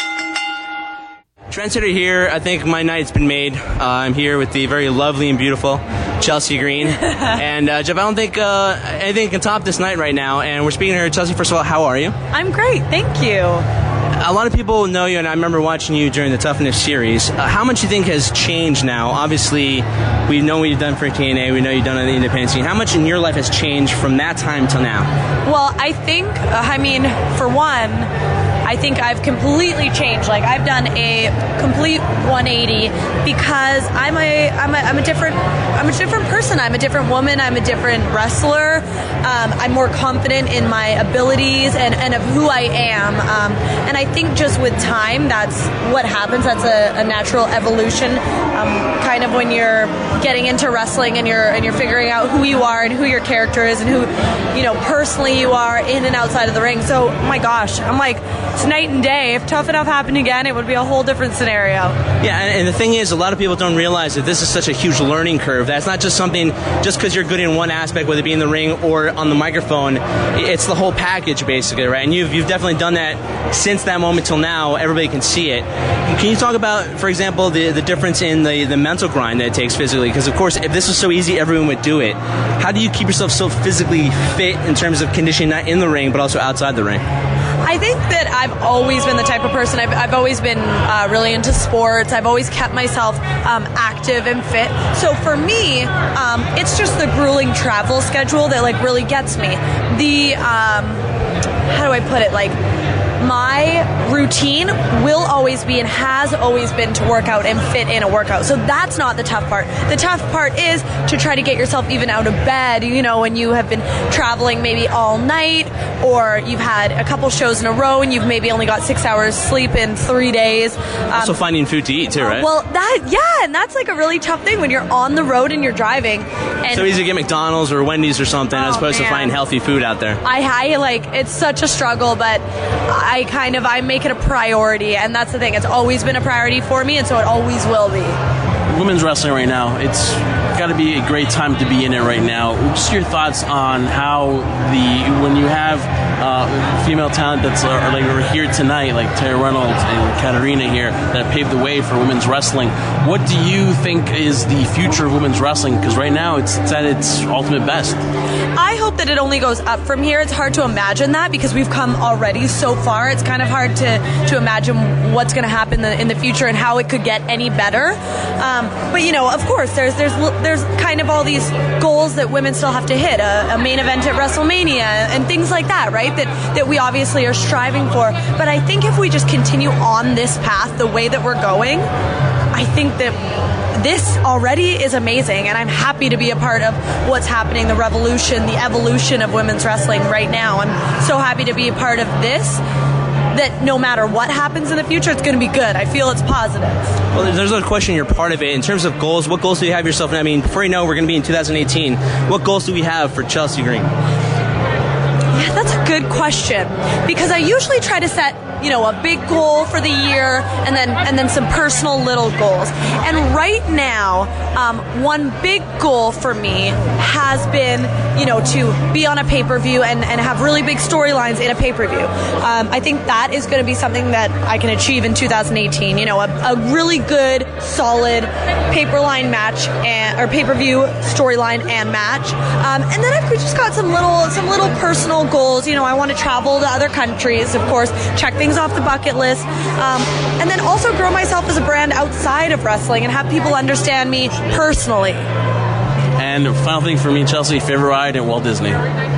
H: Trendsetter here. I think my night's been made. Uh, I'm here with the very lovely and beautiful Chelsea Green. and uh, Jeff, I don't think uh, anything can top this night right now. And we're speaking to her. Chelsea, first of all, how are you?
K: I'm great. Thank you.
H: A lot of people know you, and I remember watching you during the Tough Enough series. Uh, how much do you think has changed now? Obviously, we know what you've done for T N A. We know you've done on the independent scene. How much in your life has changed from that time till now?
K: Well, I think, uh, I mean, for one, I think I've completely changed. Like, I've done a complete one eighty because I'm a I'm a I'm a different I'm a different person. I'm a different woman. I'm a different wrestler. Um, I'm more confident in my abilities and, and of who I am. Um, and I think just with time, that's what happens. That's a, a natural evolution. Um, kind of when you're getting into wrestling and you're and you're figuring out who you are and who your character is and who, you know, personally you are in and outside of the ring. So, my gosh, I'm like, it's night and day. If Tough Enough happened again, it would be a whole different scenario.
H: Yeah, and, and the thing is, a lot of people don't realize that this is such a huge learning curve. That's not just something, just because you're good in one aspect, whether it be in the ring or on the microphone. It's the whole package, basically, right? And you've, you've definitely done that since that moment till now. Everybody can see it. Can you talk about, for example, the, the difference in the, the mental grind that it takes physically? Because, of course, if this was so easy, everyone would do it. How do you keep yourself so physically fit in terms of conditioning, not in the ring, but also outside the ring?
K: I think that I've always been the type of person, I've, I've always been uh, really into sports. I've always kept myself um, active and fit. So for me, um, it's just the grueling travel schedule that like really gets me. The, um, how do I put it, like, my routine will always be and has always been to work out and fit in a workout. So that's not the tough part. The tough part is to try to get yourself even out of bed, you know, when you have been traveling maybe all night or you've had a couple shows in a row and you've maybe only got six hours sleep in three days. Um,
H: also finding food to eat too, right?
K: Well, that, yeah, and that's like a really tough thing when you're on the road and you're driving. And
H: so easy to get McDonald's or Wendy's or something
K: oh,
H: as opposed
K: man.
H: to finding healthy food out there.
K: I, I like, it's such a struggle, but I kind of, I make it a priority, and that's the thing. It's always been a priority for me, and so it always will be.
L: Women's wrestling right now, it's got to be a great time to be in it right now. Just your thoughts on how the when you have uh, female talent that's uh, like we're here tonight, like Tara Reynolds and Katarina here, that paved the way for women's wrestling. What do you think is the future of women's wrestling? Because right now it's, it's at its ultimate best.
K: I hope that it only goes up from here. It's hard to imagine that because we've come already so far. It's kind of hard to, to imagine what's going to happen in the, in the future and how it could get any better. Um, but you know, of course, there's there's there's kind of all these goals that women still have to hit, a, a main event at WrestleMania and things like that, right? That that we obviously are striving for. But I think if we just continue on this path, the way that we're going, I think that this already is amazing, and I'm happy to be a part of what's happening, the revolution, the evolution of women's wrestling right now. I'm so happy to be a part of this, that no matter what happens in the future, it's going to be good. I feel it's positive.
H: Well, there's no question you're part of it. In terms of goals, what goals do you have yourself? I mean, before you know, we're going to be in two thousand eighteen. What goals do we have for Chelsea Green?
K: Yeah, that's a good question, because I usually try to set, you know, a big goal for the year and then and then some personal little goals. And right now, um, one big goal for me has been, you know, to be on a pay-per-view and, and have really big storylines in a pay-per-view. Um, I think that is going to be something that I can achieve in two thousand eighteen. You know, a, a really good, solid pay-per-line match and or pay-per-view storyline and match. Um, and then I've just got some little some little personal goals. You know, I want to travel to other countries, of course, check things off the bucket list, um, and then also grow myself as a brand outside of wrestling and have people understand me personally.
L: And final thing for me, Chelsea, favorite ride at Walt Disney.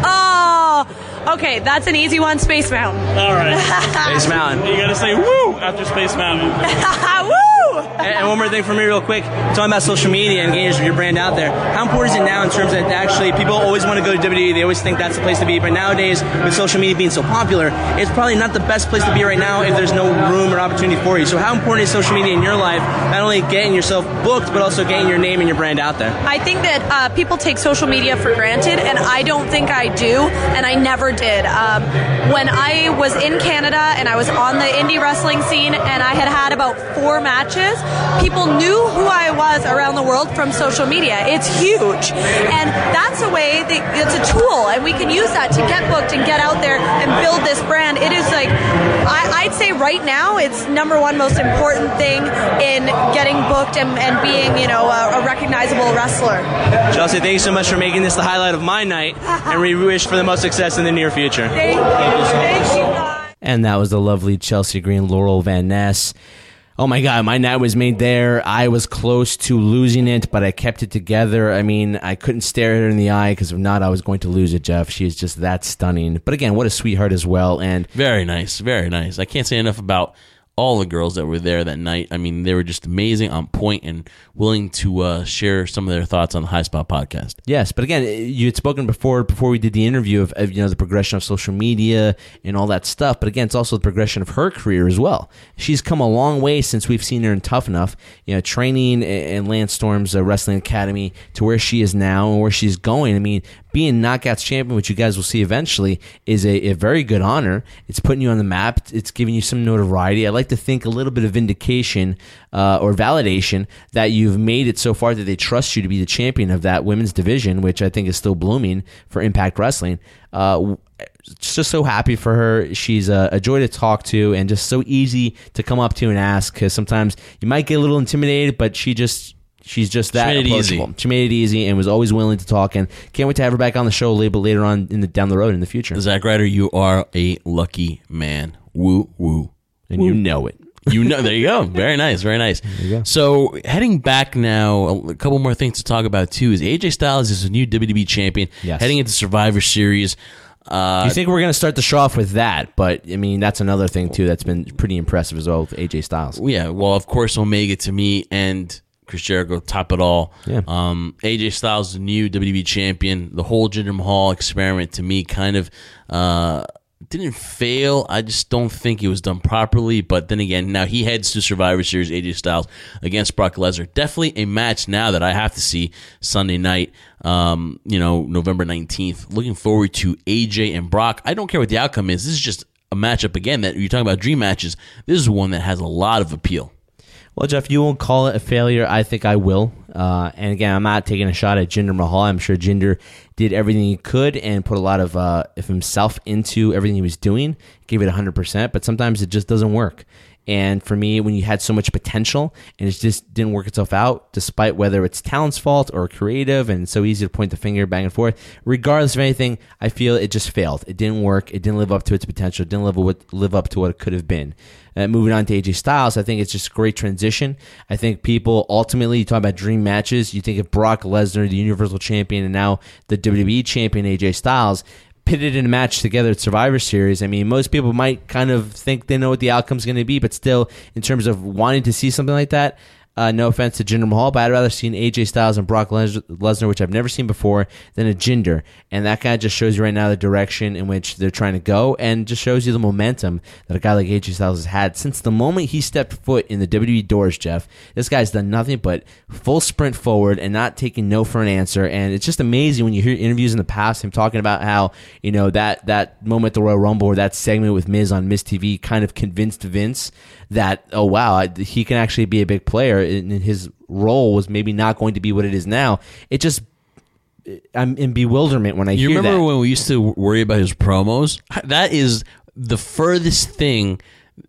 K: Oh, okay, that's an easy one, Space Mountain.
L: All right. Space Mountain. You gotta say woo after Space Mountain.
K: Woo!
H: And, and one more thing for me real quick, talking about social media and getting your brand out there, how important is it now in terms of actually people always want to go to W W E, they always think that's the place to be, but nowadays with social media being so popular, it's probably not the best place to be right now if there's no room or opportunity for you. So how important is social media in your life, not only getting yourself booked, but also getting your name and your brand out there?
K: I think that uh, people take social media for granted, and I don't think I do, and I never did. Um, when I was in Canada and I was on the indie wrestling scene and I had had about four matches, people knew who I was around the world from social media. It's huge. And that's a way, that, it's a tool, and we can use that to get booked and get out there and build this brand. It is like, I, I'd say right now, it's number one most important thing in getting booked and, and being, you know, a, a recognizable wrestler.
H: Chelsea, thank you so much for making this the highlight of my night, and we wish for the most success in the near future.
K: Thank you. Thank you.
F: And that was the lovely Chelsea Green, Laurel Van Ness. Oh my God, my night was made there. I was close to losing it, but I kept it together. I mean, I couldn't stare at her in the eye, because if not, I was going to lose it, Jeff. She is just that stunning. But again, what a sweetheart as well. And
E: very nice, very nice. I can't say enough about all the girls that were there that night. I mean, they were just amazing, on point, and willing to uh, share some of their thoughts on the High Spot podcast.
F: Yes, but again, you had spoken before before we did the interview of, of you know the progression of social media and all that stuff. But again, it's also the progression of her career as well. She's come a long way since we've seen her in Tough Enough, you know, training in Lance Storm's uh, wrestling academy to where she is now and where she's going. I mean, being Knockouts champion, which you guys will see eventually, is a, a very good honor. It's putting you on the map. It's giving you some notoriety. I like to think a little bit of vindication uh, or validation that you've made it so far that they trust you to be the champion of that women's division, which I think is still blooming for Impact Wrestling. Uh, just so happy for her. She's a, a joy to talk to and just so easy to come up to and ask, because sometimes you might get a little intimidated, but she just... She's just that
E: she made it
F: approachable.
E: Easy.
F: She made it easy and was always willing to talk, and can't wait to have her back on the show a little bit later on in the down the road in the future.
E: Zack Ryder, you are a lucky man. Woo woo,
F: and
E: woo.
F: You know it.
E: You know, there you go. Very nice, very nice.
F: There you go.
E: So heading back now, a couple more things to talk about too. Is A J Styles is a new W W E champion,
F: yes.
E: heading into Survivor Series. Uh,
F: you think we're going to start the show off with that, but I mean that's another thing too that's been pretty impressive as well with A J Styles.
E: Yeah, well, of course, Omega to me and Chris Jericho top it all.
F: Yeah.
E: Um, A J Styles, the new W W E champion. The whole Jinder Mahal experiment to me kind of uh, didn't fail. I just don't think it was done properly. But then again, now he heads to Survivor Series, A J Styles against Brock Lesnar. Definitely a match now that I have to see Sunday night, um, you know, November nineteenth. Looking forward to A J and Brock. I don't care what the outcome is. This is just a matchup, again, that you're talking about dream matches. This is one that has a lot of appeal.
F: Well, Jeff, you won't call it a failure. I think I will. Uh, and again, I'm not taking a shot at Jinder Mahal. I'm sure Jinder did everything he could and put a lot of, uh, of himself into everything he was doing, gave it one hundred percent, but sometimes it just doesn't work. And for me, when you had so much potential and it just didn't work itself out, despite whether it's talent's fault or creative, and it's so easy to point the finger back and forth, regardless of anything, I feel it just failed. It didn't work. It didn't live up to its potential. It didn't live, what, live up to what it could have been. Uh, moving on to A J Styles, I think it's just a great transition. I think people ultimately, you talk about dream matches, you think of Brock Lesnar, the Universal Champion, and now the W W E Champion, A J Styles, pitted in a match together at Survivor Series. I mean, most people might kind of think they know what the outcome's going to be, but still, in terms of wanting to see something like that, Uh, no offense to Jinder Mahal, but I'd rather see an A J Styles and Brock Les- Lesnar, which I've never seen before, than a Jinder. And that kind of just shows you right now the direction in which they're trying to go, and just shows you the momentum that a guy like A J Styles has had since the moment he stepped foot in the W W E doors, Jeff. This guy's done nothing but full sprint forward and not taking no for an answer. And it's just amazing when you hear interviews in the past, him talking about how, you know, that, that moment at the Royal Rumble or that segment with Miz on Miz T V kind of convinced Vince that, oh, wow, he can actually be a big player, and his role was maybe not going to be what it is now. It just, I'm in bewilderment when I
E: you
F: hear that.
E: You remember when we used to worry about his promos? That is the furthest thing,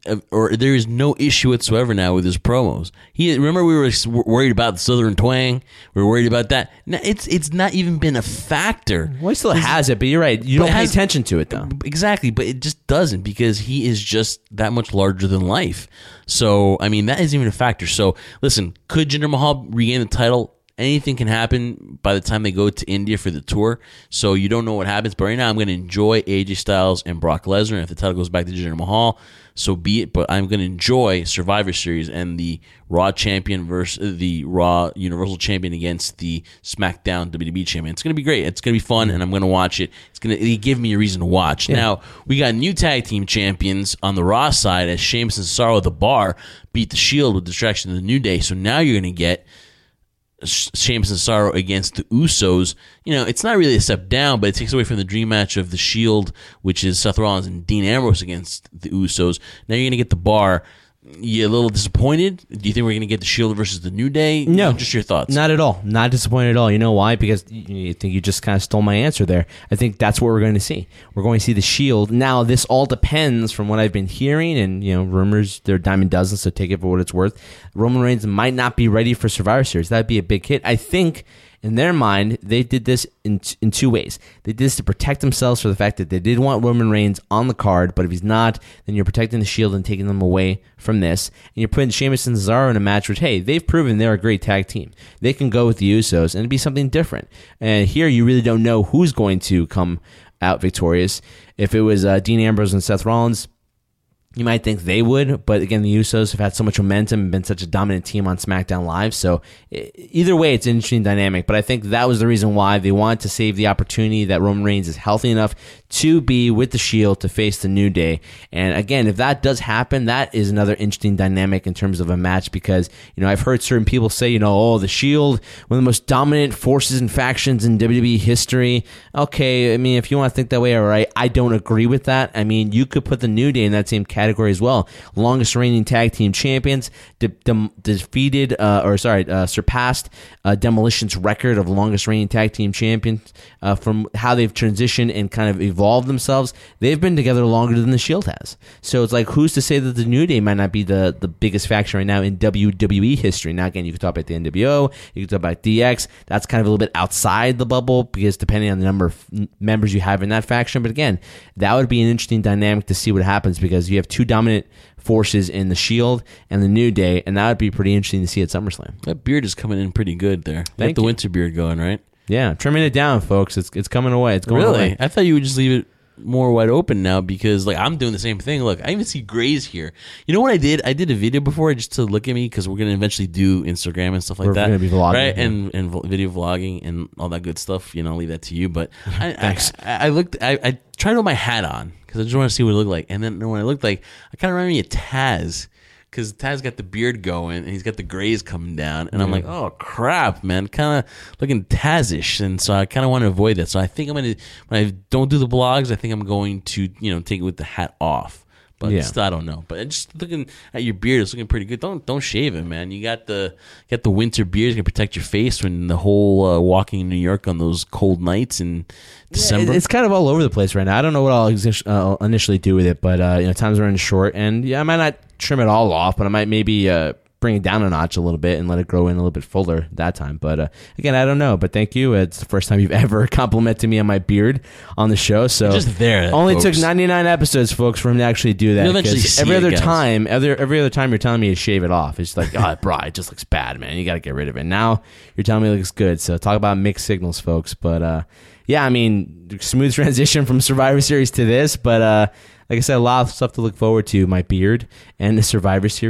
E: or there is no issue whatsoever now with his promos. He remember we were worried about the Southern twang. We were worried about that. Now, it's it's not even been a factor.
F: Well, he still has it, but you're right. You don't pay
E: has,
F: attention to it, though.
E: Exactly, but it just doesn't, because he is just that much larger than life. So, I mean, that isn't even a factor. So, listen, could Jinder Mahal regain the title? Anything can happen by the time they go to India for the tour, so you don't know what happens. But right now, I'm going to enjoy A J Styles and Brock Lesnar. And if the title goes back to Jinder Mahal, so be it. But I'm going to enjoy Survivor Series and the Raw champion versus the Raw Universal champion against the SmackDown W W E champion. It's going to be great. It's going to be fun, and I'm going to watch it. It's going to give me a reason to watch. Yeah. Now, we got new tag team champions on the Raw side as Sheamus and Cesaro, the Bar, beat the Shield with distraction of the New Day. So now you're going to get Sheamus and Cesaro against the Usos. You know, it's not really a step down, but it takes away from the dream match of the Shield, which is Seth Rollins and Dean Ambrose against the Usos. Now you're going to get the Bar. You a little disappointed? Do you think we're going to get the Shield versus the New Day?
F: No.
E: Just your thoughts.
F: Not at all. Not disappointed at all. You know why? Because you think you just kind of stole my answer there. I think that's what we're going to see. We're going to see the Shield. Now, this all depends from what I've been hearing, and, you know, rumors, they're a dime a dozen, so take it for what it's worth. Roman Reigns might not be ready for Survivor Series. That'd be a big hit. I think, in their mind, they did this in in two ways. They did this to protect themselves for the fact that they did want Roman Reigns on the card, but if he's not, then you're protecting the Shield and taking them away from this. And you're putting Sheamus and Cesaro in a match which, hey, they've proven they're a great tag team. They can go with the Usos, and it'd be something different. And here you really don't know who's going to come out victorious. If it was uh, Dean Ambrose and Seth Rollins, you might think they would, but again, the Usos have had so much momentum and been such a dominant team on SmackDown Live, so either way, it's an interesting dynamic, but I think that was the reason why they wanted to save the opportunity that Roman Reigns is healthy enough to be with the Shield to face the New Day. And again, if that does happen, that is another interesting dynamic in terms of a match, because, you know, I've heard certain people say, you know, oh, the Shield, one of the most dominant forces and factions in W W E history. Okay, I mean, if you want to think that way, all right, I don't agree with that. I mean, you could put the New Day in that same category category as well. Longest reigning tag team champions, de- de- defeated, uh, or sorry, uh, surpassed uh, Demolition's record of longest reigning tag team champions uh, from how they've transitioned and kind of evolved themselves. They've been together longer than the Shield has. So it's like, who's to say that the New Day might not be the, the biggest faction right now in W W E history? Now, again, you can talk about the N W O, you can talk about D X. That's kind of a little bit outside the bubble because depending on the number of members you have in that faction. But again, that would be an interesting dynamic to see what happens because you have two dominant forces in the Shield and the New Day, and that would be pretty interesting to see at SummerSlam.
E: That beard is coming in pretty good there. You got the
F: you.
E: winter beard going, right?
F: Yeah, trimming it down, folks. It's it's coming away. It's going
E: really?
F: away.
E: I thought you would just leave it more wide open now because, like, I'm doing the same thing. Look, I even see grays here. You know what I did? I did a video before just to look at me because we're going to eventually do Instagram and stuff like
F: we're
E: that.
F: We're going to be vlogging.
E: Right?
F: Yeah.
E: And and vo- video vlogging and all that good stuff. You know, I'll leave that to you. But I,
F: Thanks.
E: I, I, I looked, I, I tried to put my hat on because I just want to see what it looked like. And then when I looked like, I kind of reminded me of Taz. Because Taz got the beard going, and he's got the grays coming down, and I'm like, oh, crap, man, kind of looking Tazish, and so I kind of want to avoid that. So I think I'm going to, when I don't do the blogs, I think I'm going to, you know, take it with the hat off. But
F: yeah.
E: still, I don't know. But just looking at your beard, it's looking pretty good. Don't don't shave it, man. You got the got the winter beard. It's gonna protect your face when the whole uh, walking in New York on those cold nights in December.
F: Yeah, it's kind of all over the place right now. I don't know what I'll exi- uh, initially do with it, but uh, you know, time's running short, and yeah, I might not trim it all off, but I might maybe uh, bring it down a notch a little bit and let it grow in a little bit fuller that time. But uh, again, I don't know. But thank you. It's the first time you've ever complimented me on my beard on the show. So
E: You're just there.
F: Only
E: folks.
F: took ninety-nine episodes, folks, for him to actually do that.
E: You'll eventually see
F: every
E: it,
F: other
E: guys.
F: time, every, every other time you're telling me to shave it off, it's like, oh, bro, it just looks bad, man. You got to get rid of it. Now you're telling me it looks good. So talk about mixed signals, folks. But uh, yeah, I mean, smooth transition from Survivor Series to this, but. Uh, Like I said, a lot of stuff to look forward to. My beard and the Survivor Series.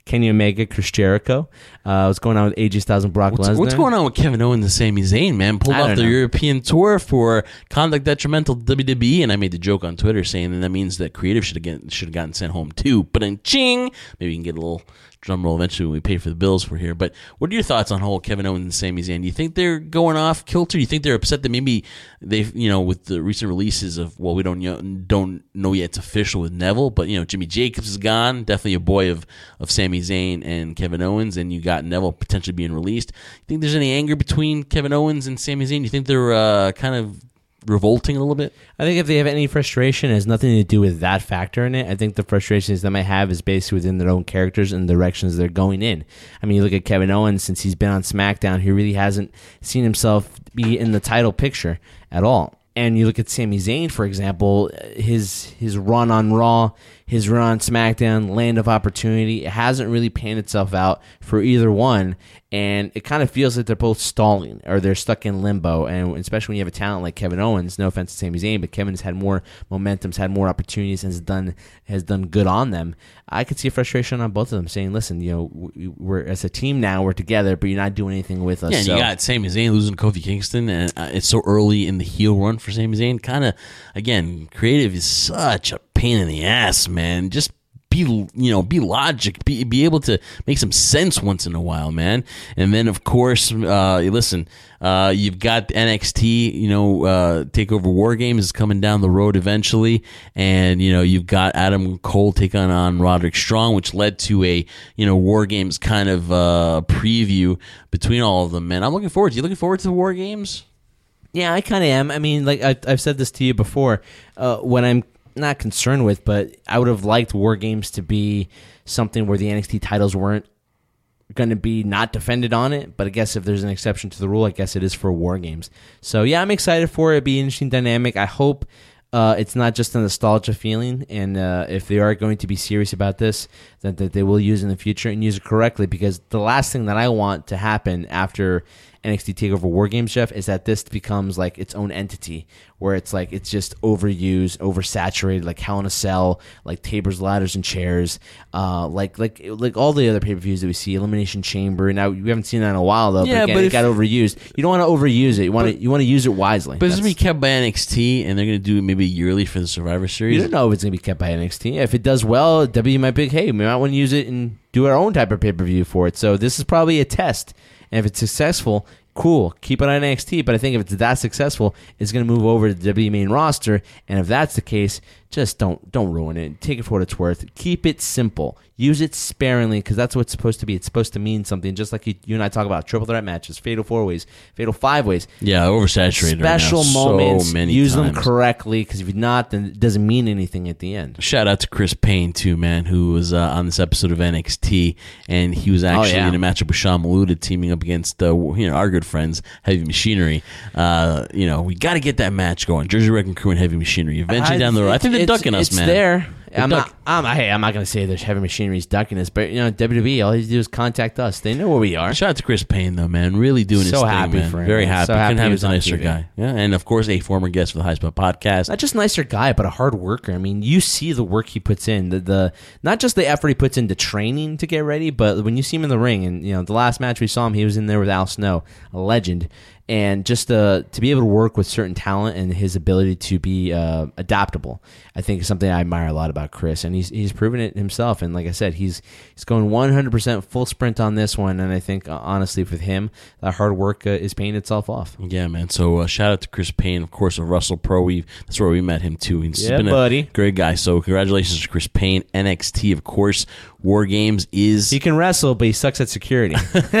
F: Kenny Omega, Chris Jericho. Uh, what's going on with A J Styles and Brock
E: What's,
F: Lesnar?
E: what's going on with Kevin Owens and Sami Zayn, man? Pulled
F: I
E: off
F: don't
E: the
F: know.
E: European tour for conduct detrimental to W W E, and I made the joke on Twitter saying that that means that creative should have get, should have gotten sent home too. But in ching, maybe we can get a little drum roll eventually when we pay for the bills for here. But what are your thoughts on whole Kevin Owens and Sami Zayn? Do you think they're going off kilter? Do you think they're upset that maybe they've, you know, with the recent releases of, well, we don't know, don't know yet it's official with Neville, but, you know, Jimmy Jacobs is gone, definitely a boy of, of Sami Zayn and Kevin Owens, and you got Neville potentially being released. You think there's any anger between Kevin Owens and Sami Zayn? Do you think they're uh, kind of revolting a little bit?
F: I think if they have any frustration, it has nothing to do with that factor in it. I think the frustrations they might have is basically within their own characters and the directions they're going in. I mean, you look at Kevin Owens, since he's been on SmackDown, he really hasn't seen himself be in the title picture at all. And you look at Sami Zayn, for example, his his run on Raw, his run on SmackDown, Land of Opportunity, it hasn't really panned itself out for either one. And it kind of feels like they're both stalling or they're stuck in limbo. And especially when you have a talent like Kevin Owens, no offense to Sami Zayn, but Kevin's had more momentum, had more opportunities, and has done has done good on them. I could see a frustration on both of them saying, listen, you know, we're as a team now, we're together, but you're not doing anything with us.
E: Yeah, and
F: so.
E: you got Sami Zayn losing to Kofi Kingston, and uh, it's so early in the heel run for Sami Zayn. Kind of, again, creative is such a pain in the ass, man. Just be, you know, be logic, be be able to make some sense once in a while, man. And then, of course, uh, listen, uh, you've got N X T, you know, uh, TakeOver War Games is coming down the road eventually, and you know, you've got Adam Cole taking on, on Roderick Strong, which led to a, you know, War Games kind of uh, preview between all of them, man. I'm looking forward to. You looking forward to the War Games?
F: Yeah, I kind of am. I mean, like I, I've said this to you before. Uh, when I'm not concerned with, but I would have liked War Games to be something where the N X T titles weren't going to be not defended on it. But I guess if there's an exception to the rule, I guess it is for War Games. So yeah, I'm excited for it. It'll be an interesting dynamic. I hope uh, it's not just a nostalgia feeling, and uh, if they are going to be serious about this, that, that they will use it in the future and use it correctly, because the last thing that I want to happen after N X T TakeOver War Games, Jeff, is that this becomes like its own entity, where it's like it's just overused, oversaturated, like Hell in a Cell, like Tables, Ladders, and Chairs, uh, like like like all the other pay per views that we see, Elimination Chamber. Now we haven't seen that in a while though.
E: Yeah,
F: but, again,
E: but
F: it
E: if,
F: got overused. You don't want to overuse it. You want to you want to use it wisely.
E: But it's gonna be kept by N X T, and they're gonna do it maybe yearly for the Survivor Series.
F: You don't know if it's gonna be kept by N X T. If it does well, W W E might be, hey, we might want to use it and do our own type of pay per view for it. So this is probably a test, and if it's successful, cool, keep it on N X T, but I think if it's that successful, it's going to move over to the W W E main roster, and if that's the case, just don't don't ruin it. Take it for what it's worth. Keep it simple. Use it sparingly, because that's what it's supposed to be. It's supposed to mean something, just like you, you and I talk about triple threat matches, fatal four ways, fatal five ways.
E: Yeah, oversaturated
F: Special
E: right now.
F: moments,
E: so many
F: use
E: times.
F: them correctly, because if you're not, then it doesn't mean anything at the end.
E: Shout out to Chris Payne too, man, who was uh, on this episode of N X T, and he was actually
F: oh, yeah.
E: in a matchup with Sean Maluda, teaming up against uh, you know our good friends Heavy Machinery. Uh, you know, we got to get that match going. Jersey Wrecking Crew and Heavy Machinery. Eventually
F: I
E: down the road, I think they're
F: it's-
E: ducking us,
F: it's
E: man.
F: There.
E: They're
F: I'm
E: duck-
F: not. I'm, hey, I'm not going to say there's Heavy Machinery's ducking us, but you know, W W E, all you do is contact us. They know where we are.
E: Shout out to Chris Payne, though, man. Really doing his
F: So
E: thing,
F: happy
E: man.
F: for him,
E: Very
F: man.
E: happy.
F: So happy
E: Couldn't
F: he
E: have
F: was
E: a
F: on
E: nicer
F: T V.
E: guy. Yeah, and of course, a former guest for the High Spot Podcast.
F: Not just nicer guy, but a hard worker. I mean, you see the work he puts in. The, the not just the effort he puts into training to get ready, but when you see him in the ring, and you know, the last match we saw him, he was in there with Al Snow, a legend. And just uh, to be able to work with certain talent and his ability to be uh, adaptable, I think is something I admire a lot about Chris. And he's he's proven it himself. And like I said, he's he's going one hundred percent full sprint on this one. And I think, uh, honestly, with him, that hard work uh, is paying itself off.
E: Yeah, man. So uh, shout out to Chris Payne, of course, of Russell Pro. We That's where we met him, too. He's
F: Yeah,
E: been
F: buddy.
E: a great guy. So congratulations to Chris Payne. N X T, of course. War Games is...
F: He can wrestle, but he sucks at security.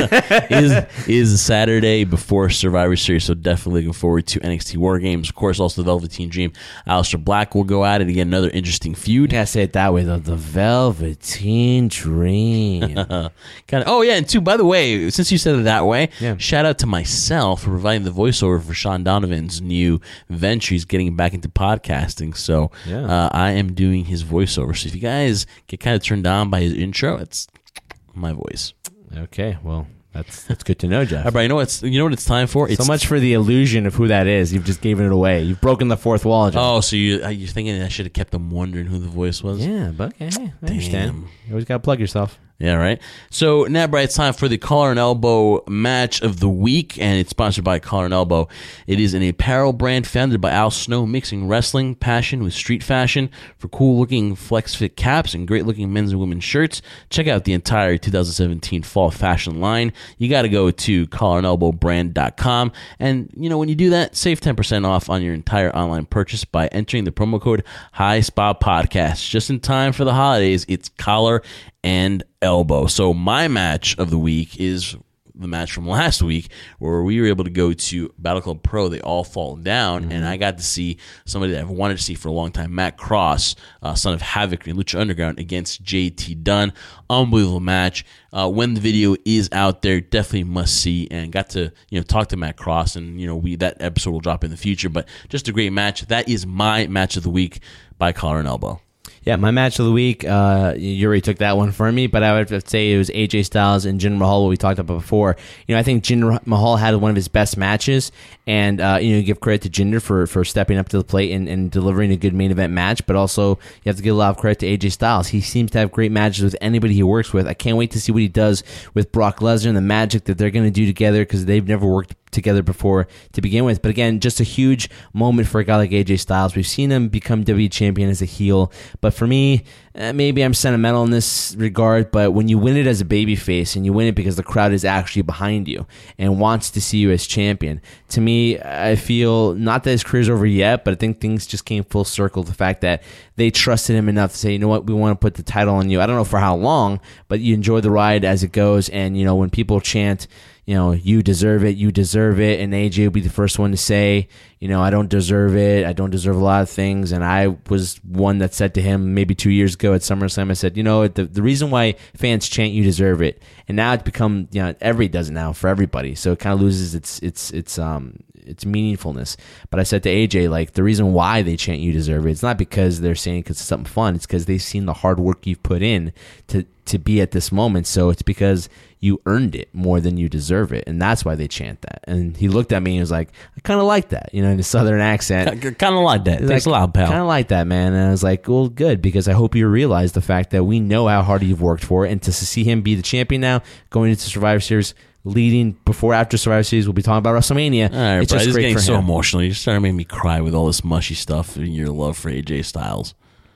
E: is is Saturday before Survivor Series, so definitely looking forward to N X T War Games. Of course, also the Velveteen Dream. Aleister Black will go at it again. Another interesting feud.
F: You gotta say it that way, though. The Velveteen Dream.
E: kind of. Oh yeah, and two. By the way, since you said it that way,
F: Yeah.
E: shout out to myself for providing the voiceover for Sean Donovan's new venture. He's getting back into podcasting, so
F: Yeah.
E: uh, I am doing his voiceover. So if you guys get kind of turned on by his intro, it's my voice.
F: Okay, well, that's that's good to know, Jeff.
E: All right, you know what's you know what it's time for? It's
F: So much for the illusion of who that is. You've just given it away. You've broken the fourth wall, Jeff.
E: Oh, so you uh, you're thinking I should have kept them wondering who the voice was?
F: Yeah, but okay, hey, I
E: Damn.
F: understand. You always got to plug yourself.
E: Yeah, right. So now, Brad, it's time for the Collar and Elbow match of the week, and it's sponsored by Collar and Elbow. It is an apparel brand founded by Al Snow, mixing wrestling passion with street fashion for cool-looking flex-fit caps and great-looking men's and women's shirts. Check out the entire two thousand seventeen fall fashion line. You got to go to collar and elbow brand dot com, and you know when you do that, save ten percent off on your entire online purchase by entering the promo code HighSpotPodcast. Just in time for the holidays, it's Collar and Elbow. So my match of the week is the match from last week where we were able to go to Battle Club Pro. They all fall down, mm-hmm. and I got to see somebody that I've wanted to see for a long time, Matt Cross, uh, son of Havoc in Lucha Underground, against J T Dunn. Unbelievable match. Uh, when the video is out there, definitely must see, and got to you know talk to Matt Cross, and you know we that episode will drop in the future, but just a great match. That is my match of the week by Collar and Elbow.
F: Yeah, my match of the week, uh, Yuri took that one for me, but I would say it was A J Styles and Jinder Mahal, what we talked about before. You know, I think Jinder Mahal had one of his best matches, and, uh, you know, give credit to Jinder for, for stepping up to the plate and, and delivering a good main event match, but also you have to give a lot of credit to A J Styles. He seems to have great matches with anybody he works with. I can't wait to see what he does with Brock Lesnar and the magic that they're going to do together, because they've never worked together before to begin with. But again, just a huge moment for a guy like A J Styles. We've seen him become W W E champion as a heel, but for me, eh, maybe I'm sentimental in this regard, but when you win it as a babyface and you win it because the crowd is actually behind you and wants to see you as champion, to me, I feel not that his career's over yet, but I think things just came full circle. The fact that they trusted him enough to say, you know what, we want to put the title on you. I don't know for how long, but you enjoy the ride as it goes. And, you know, when people chant, you know, you deserve it, you deserve it, and A J will be the first one to say, you know, I don't deserve it, I don't deserve a lot of things, and I was one that said to him maybe two years ago at SummerSlam, I said, you know, the the reason why fans chant you deserve it, and now it's become, you know, everybody does it now for everybody, so it kind of loses its its its um its meaningfulness. But I said to A J, like, the reason why they chant you deserve it, it's not because they're saying because it's something fun, it's because they've seen the hard work you've put in to to be at this moment, so it's because you earned it more than you deserve it, and that's why they chant that. And he looked at me and he was like, I kind of like that, you know, in a southern accent.
E: Kind of like that. Thanks
F: like,
E: a lot, pal.
F: Kind of like that, man. And I was like, well, good, because I hope you realize the fact that we know how hard you've worked for it, and to see him be the champion now, going into Survivor Series, leading before after Survivor Series, we'll be talking about WrestleMania.
E: All right,
F: it's
E: bro,
F: just
E: this
F: great
E: is getting
F: for
E: so
F: him.
E: emotional. You're starting to make me cry with all this mushy stuff and your love for A J Styles.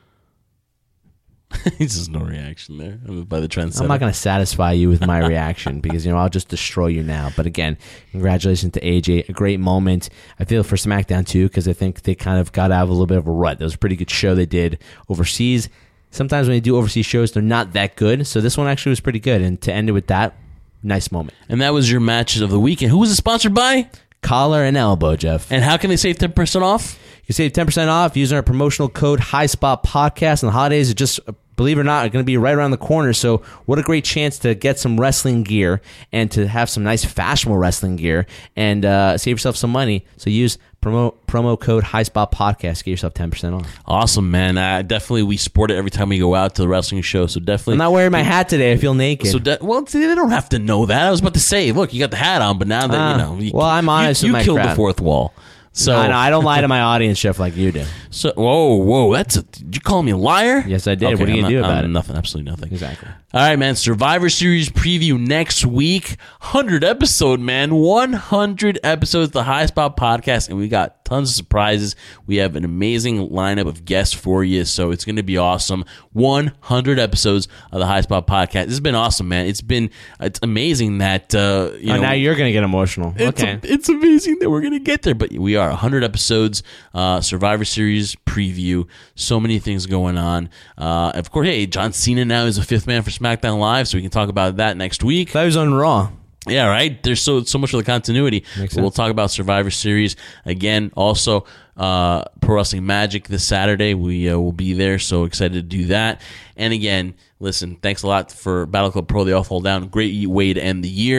E: He's just no reaction there by the trendsetter.
F: I'm not going to satisfy you with my reaction because, you know, I'll just destroy you now. But again, congratulations to A J. A great moment. I feel for SmackDown too, because I think they kind of got out of a little bit of a rut. That was a pretty good show they did overseas. Sometimes when they do overseas shows, they're not that good. So this one actually was pretty good. And to end it with that, nice moment.
E: And that was your matches of the weekend. Who was it sponsored by?
F: Collar and Elbow, Jeff.
E: And how can they save ten percent off?
F: You can save ten percent off using our promotional code HighSpotPodcast. And the holidays are just, believe it or not, are going to be right around the corner. So what a great chance to get some wrestling gear and to have some nice fashionable wrestling gear and uh, save yourself some money. So use promo promo code HighSpotPodcast. Get yourself ten percent off.
E: Awesome, man. Uh, definitely, we sport it every time we go out to the wrestling show. So definitely.
F: I'm not wearing my hat today. I feel naked.
E: So de- Well, see, they don't have to know that. I was about to say, look, you got the hat on, but now that, uh, you know. You,
F: well, I'm honest
E: you, you
F: with my
E: killed
F: crowd.
E: the fourth wall. So
F: no, no, I don't lie to my audience, Jeff, like you do.
E: So, whoa, whoa, that's a, did you call me a liar?
F: Yes, I did.
E: Okay,
F: what are you
E: I'm
F: going to do
E: not,
F: about
E: I'm
F: it?
E: Nothing, absolutely nothing.
F: Exactly.
E: All right, man, Survivor Series preview next week. one hundred episode, man. one hundred episodes, the High Spot Podcast, and we got tons of surprises. We have an amazing lineup of guests for you, so it's going to be awesome. one hundred episodes of the High Spot Podcast. This has been awesome, man. It's been, it's amazing that, uh, you
F: oh,
E: know.
F: now you're going to get emotional.
E: It's,
F: okay.
E: a, it's amazing that we're going to get there, but we are one hundred episodes, uh, Survivor Series preview, so many things going on. Uh, of course, hey, John Cena now is a fifth man for SmackDown Live, so we can talk about that next week.
F: That was on Raw.
E: Yeah, right. There's so so much for the continuity. We'll talk about Survivor Series again. Also, uh, Pro Wrestling Magic this Saturday. We uh, will be there. So excited to do that. And again, listen, thanks a lot for Battle Club Pro. They all fall down. Great way to end the year.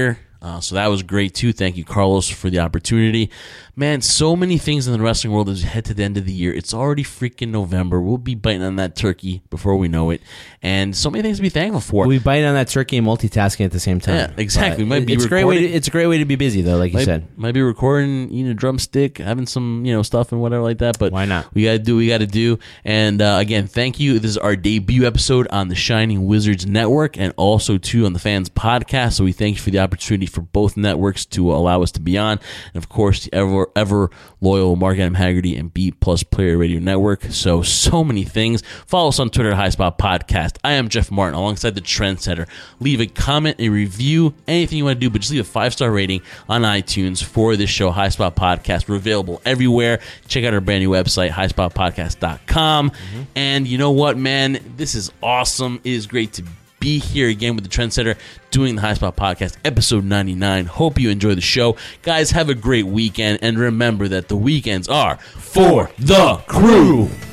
E: Uh, so that was great too. Thank you, Carlos, for the opportunity. Man, so many things in the wrestling world as we head to the end of the year. It's already freaking November. We'll be biting on that turkey before we know it. And so many things to be thankful for.
F: We'll be biting on that turkey and multitasking at the same time.
E: Yeah, exactly. We might be
F: it's, a great way to, it's a great way to be busy, though, like
E: might,
F: you said.
E: Might be recording, eating a drumstick, having some, you know, stuff and whatever like that. But
F: why not?
E: We got to do what we got to do. And uh, again, thank you. This is our debut episode on the Shining Wizards Network and also, too, on the Fans Podcast. So we thank you for the opportunity for both networks to allow us to be on. And, of course, the ever, ever loyal Mark Adam Haggerty and B Plus Player Radio Network. So, so many things. Follow us on Twitter at High Spot Podcast. I am Jeff Martin alongside the Trendsetter. Leave a comment, a review, anything you want to do, but just leave a five-star rating on iTunes for this show, High Spot Podcast. We're available everywhere. Check out our brand new website, high spot podcast dot com. Mm-hmm. And you know what, man? This is awesome. It is great to be here again with the Trendsetter doing the High Spot Podcast, episode ninety-nine. Hope you enjoy the show. Guys, have a great weekend, and remember that the weekends are for the crew.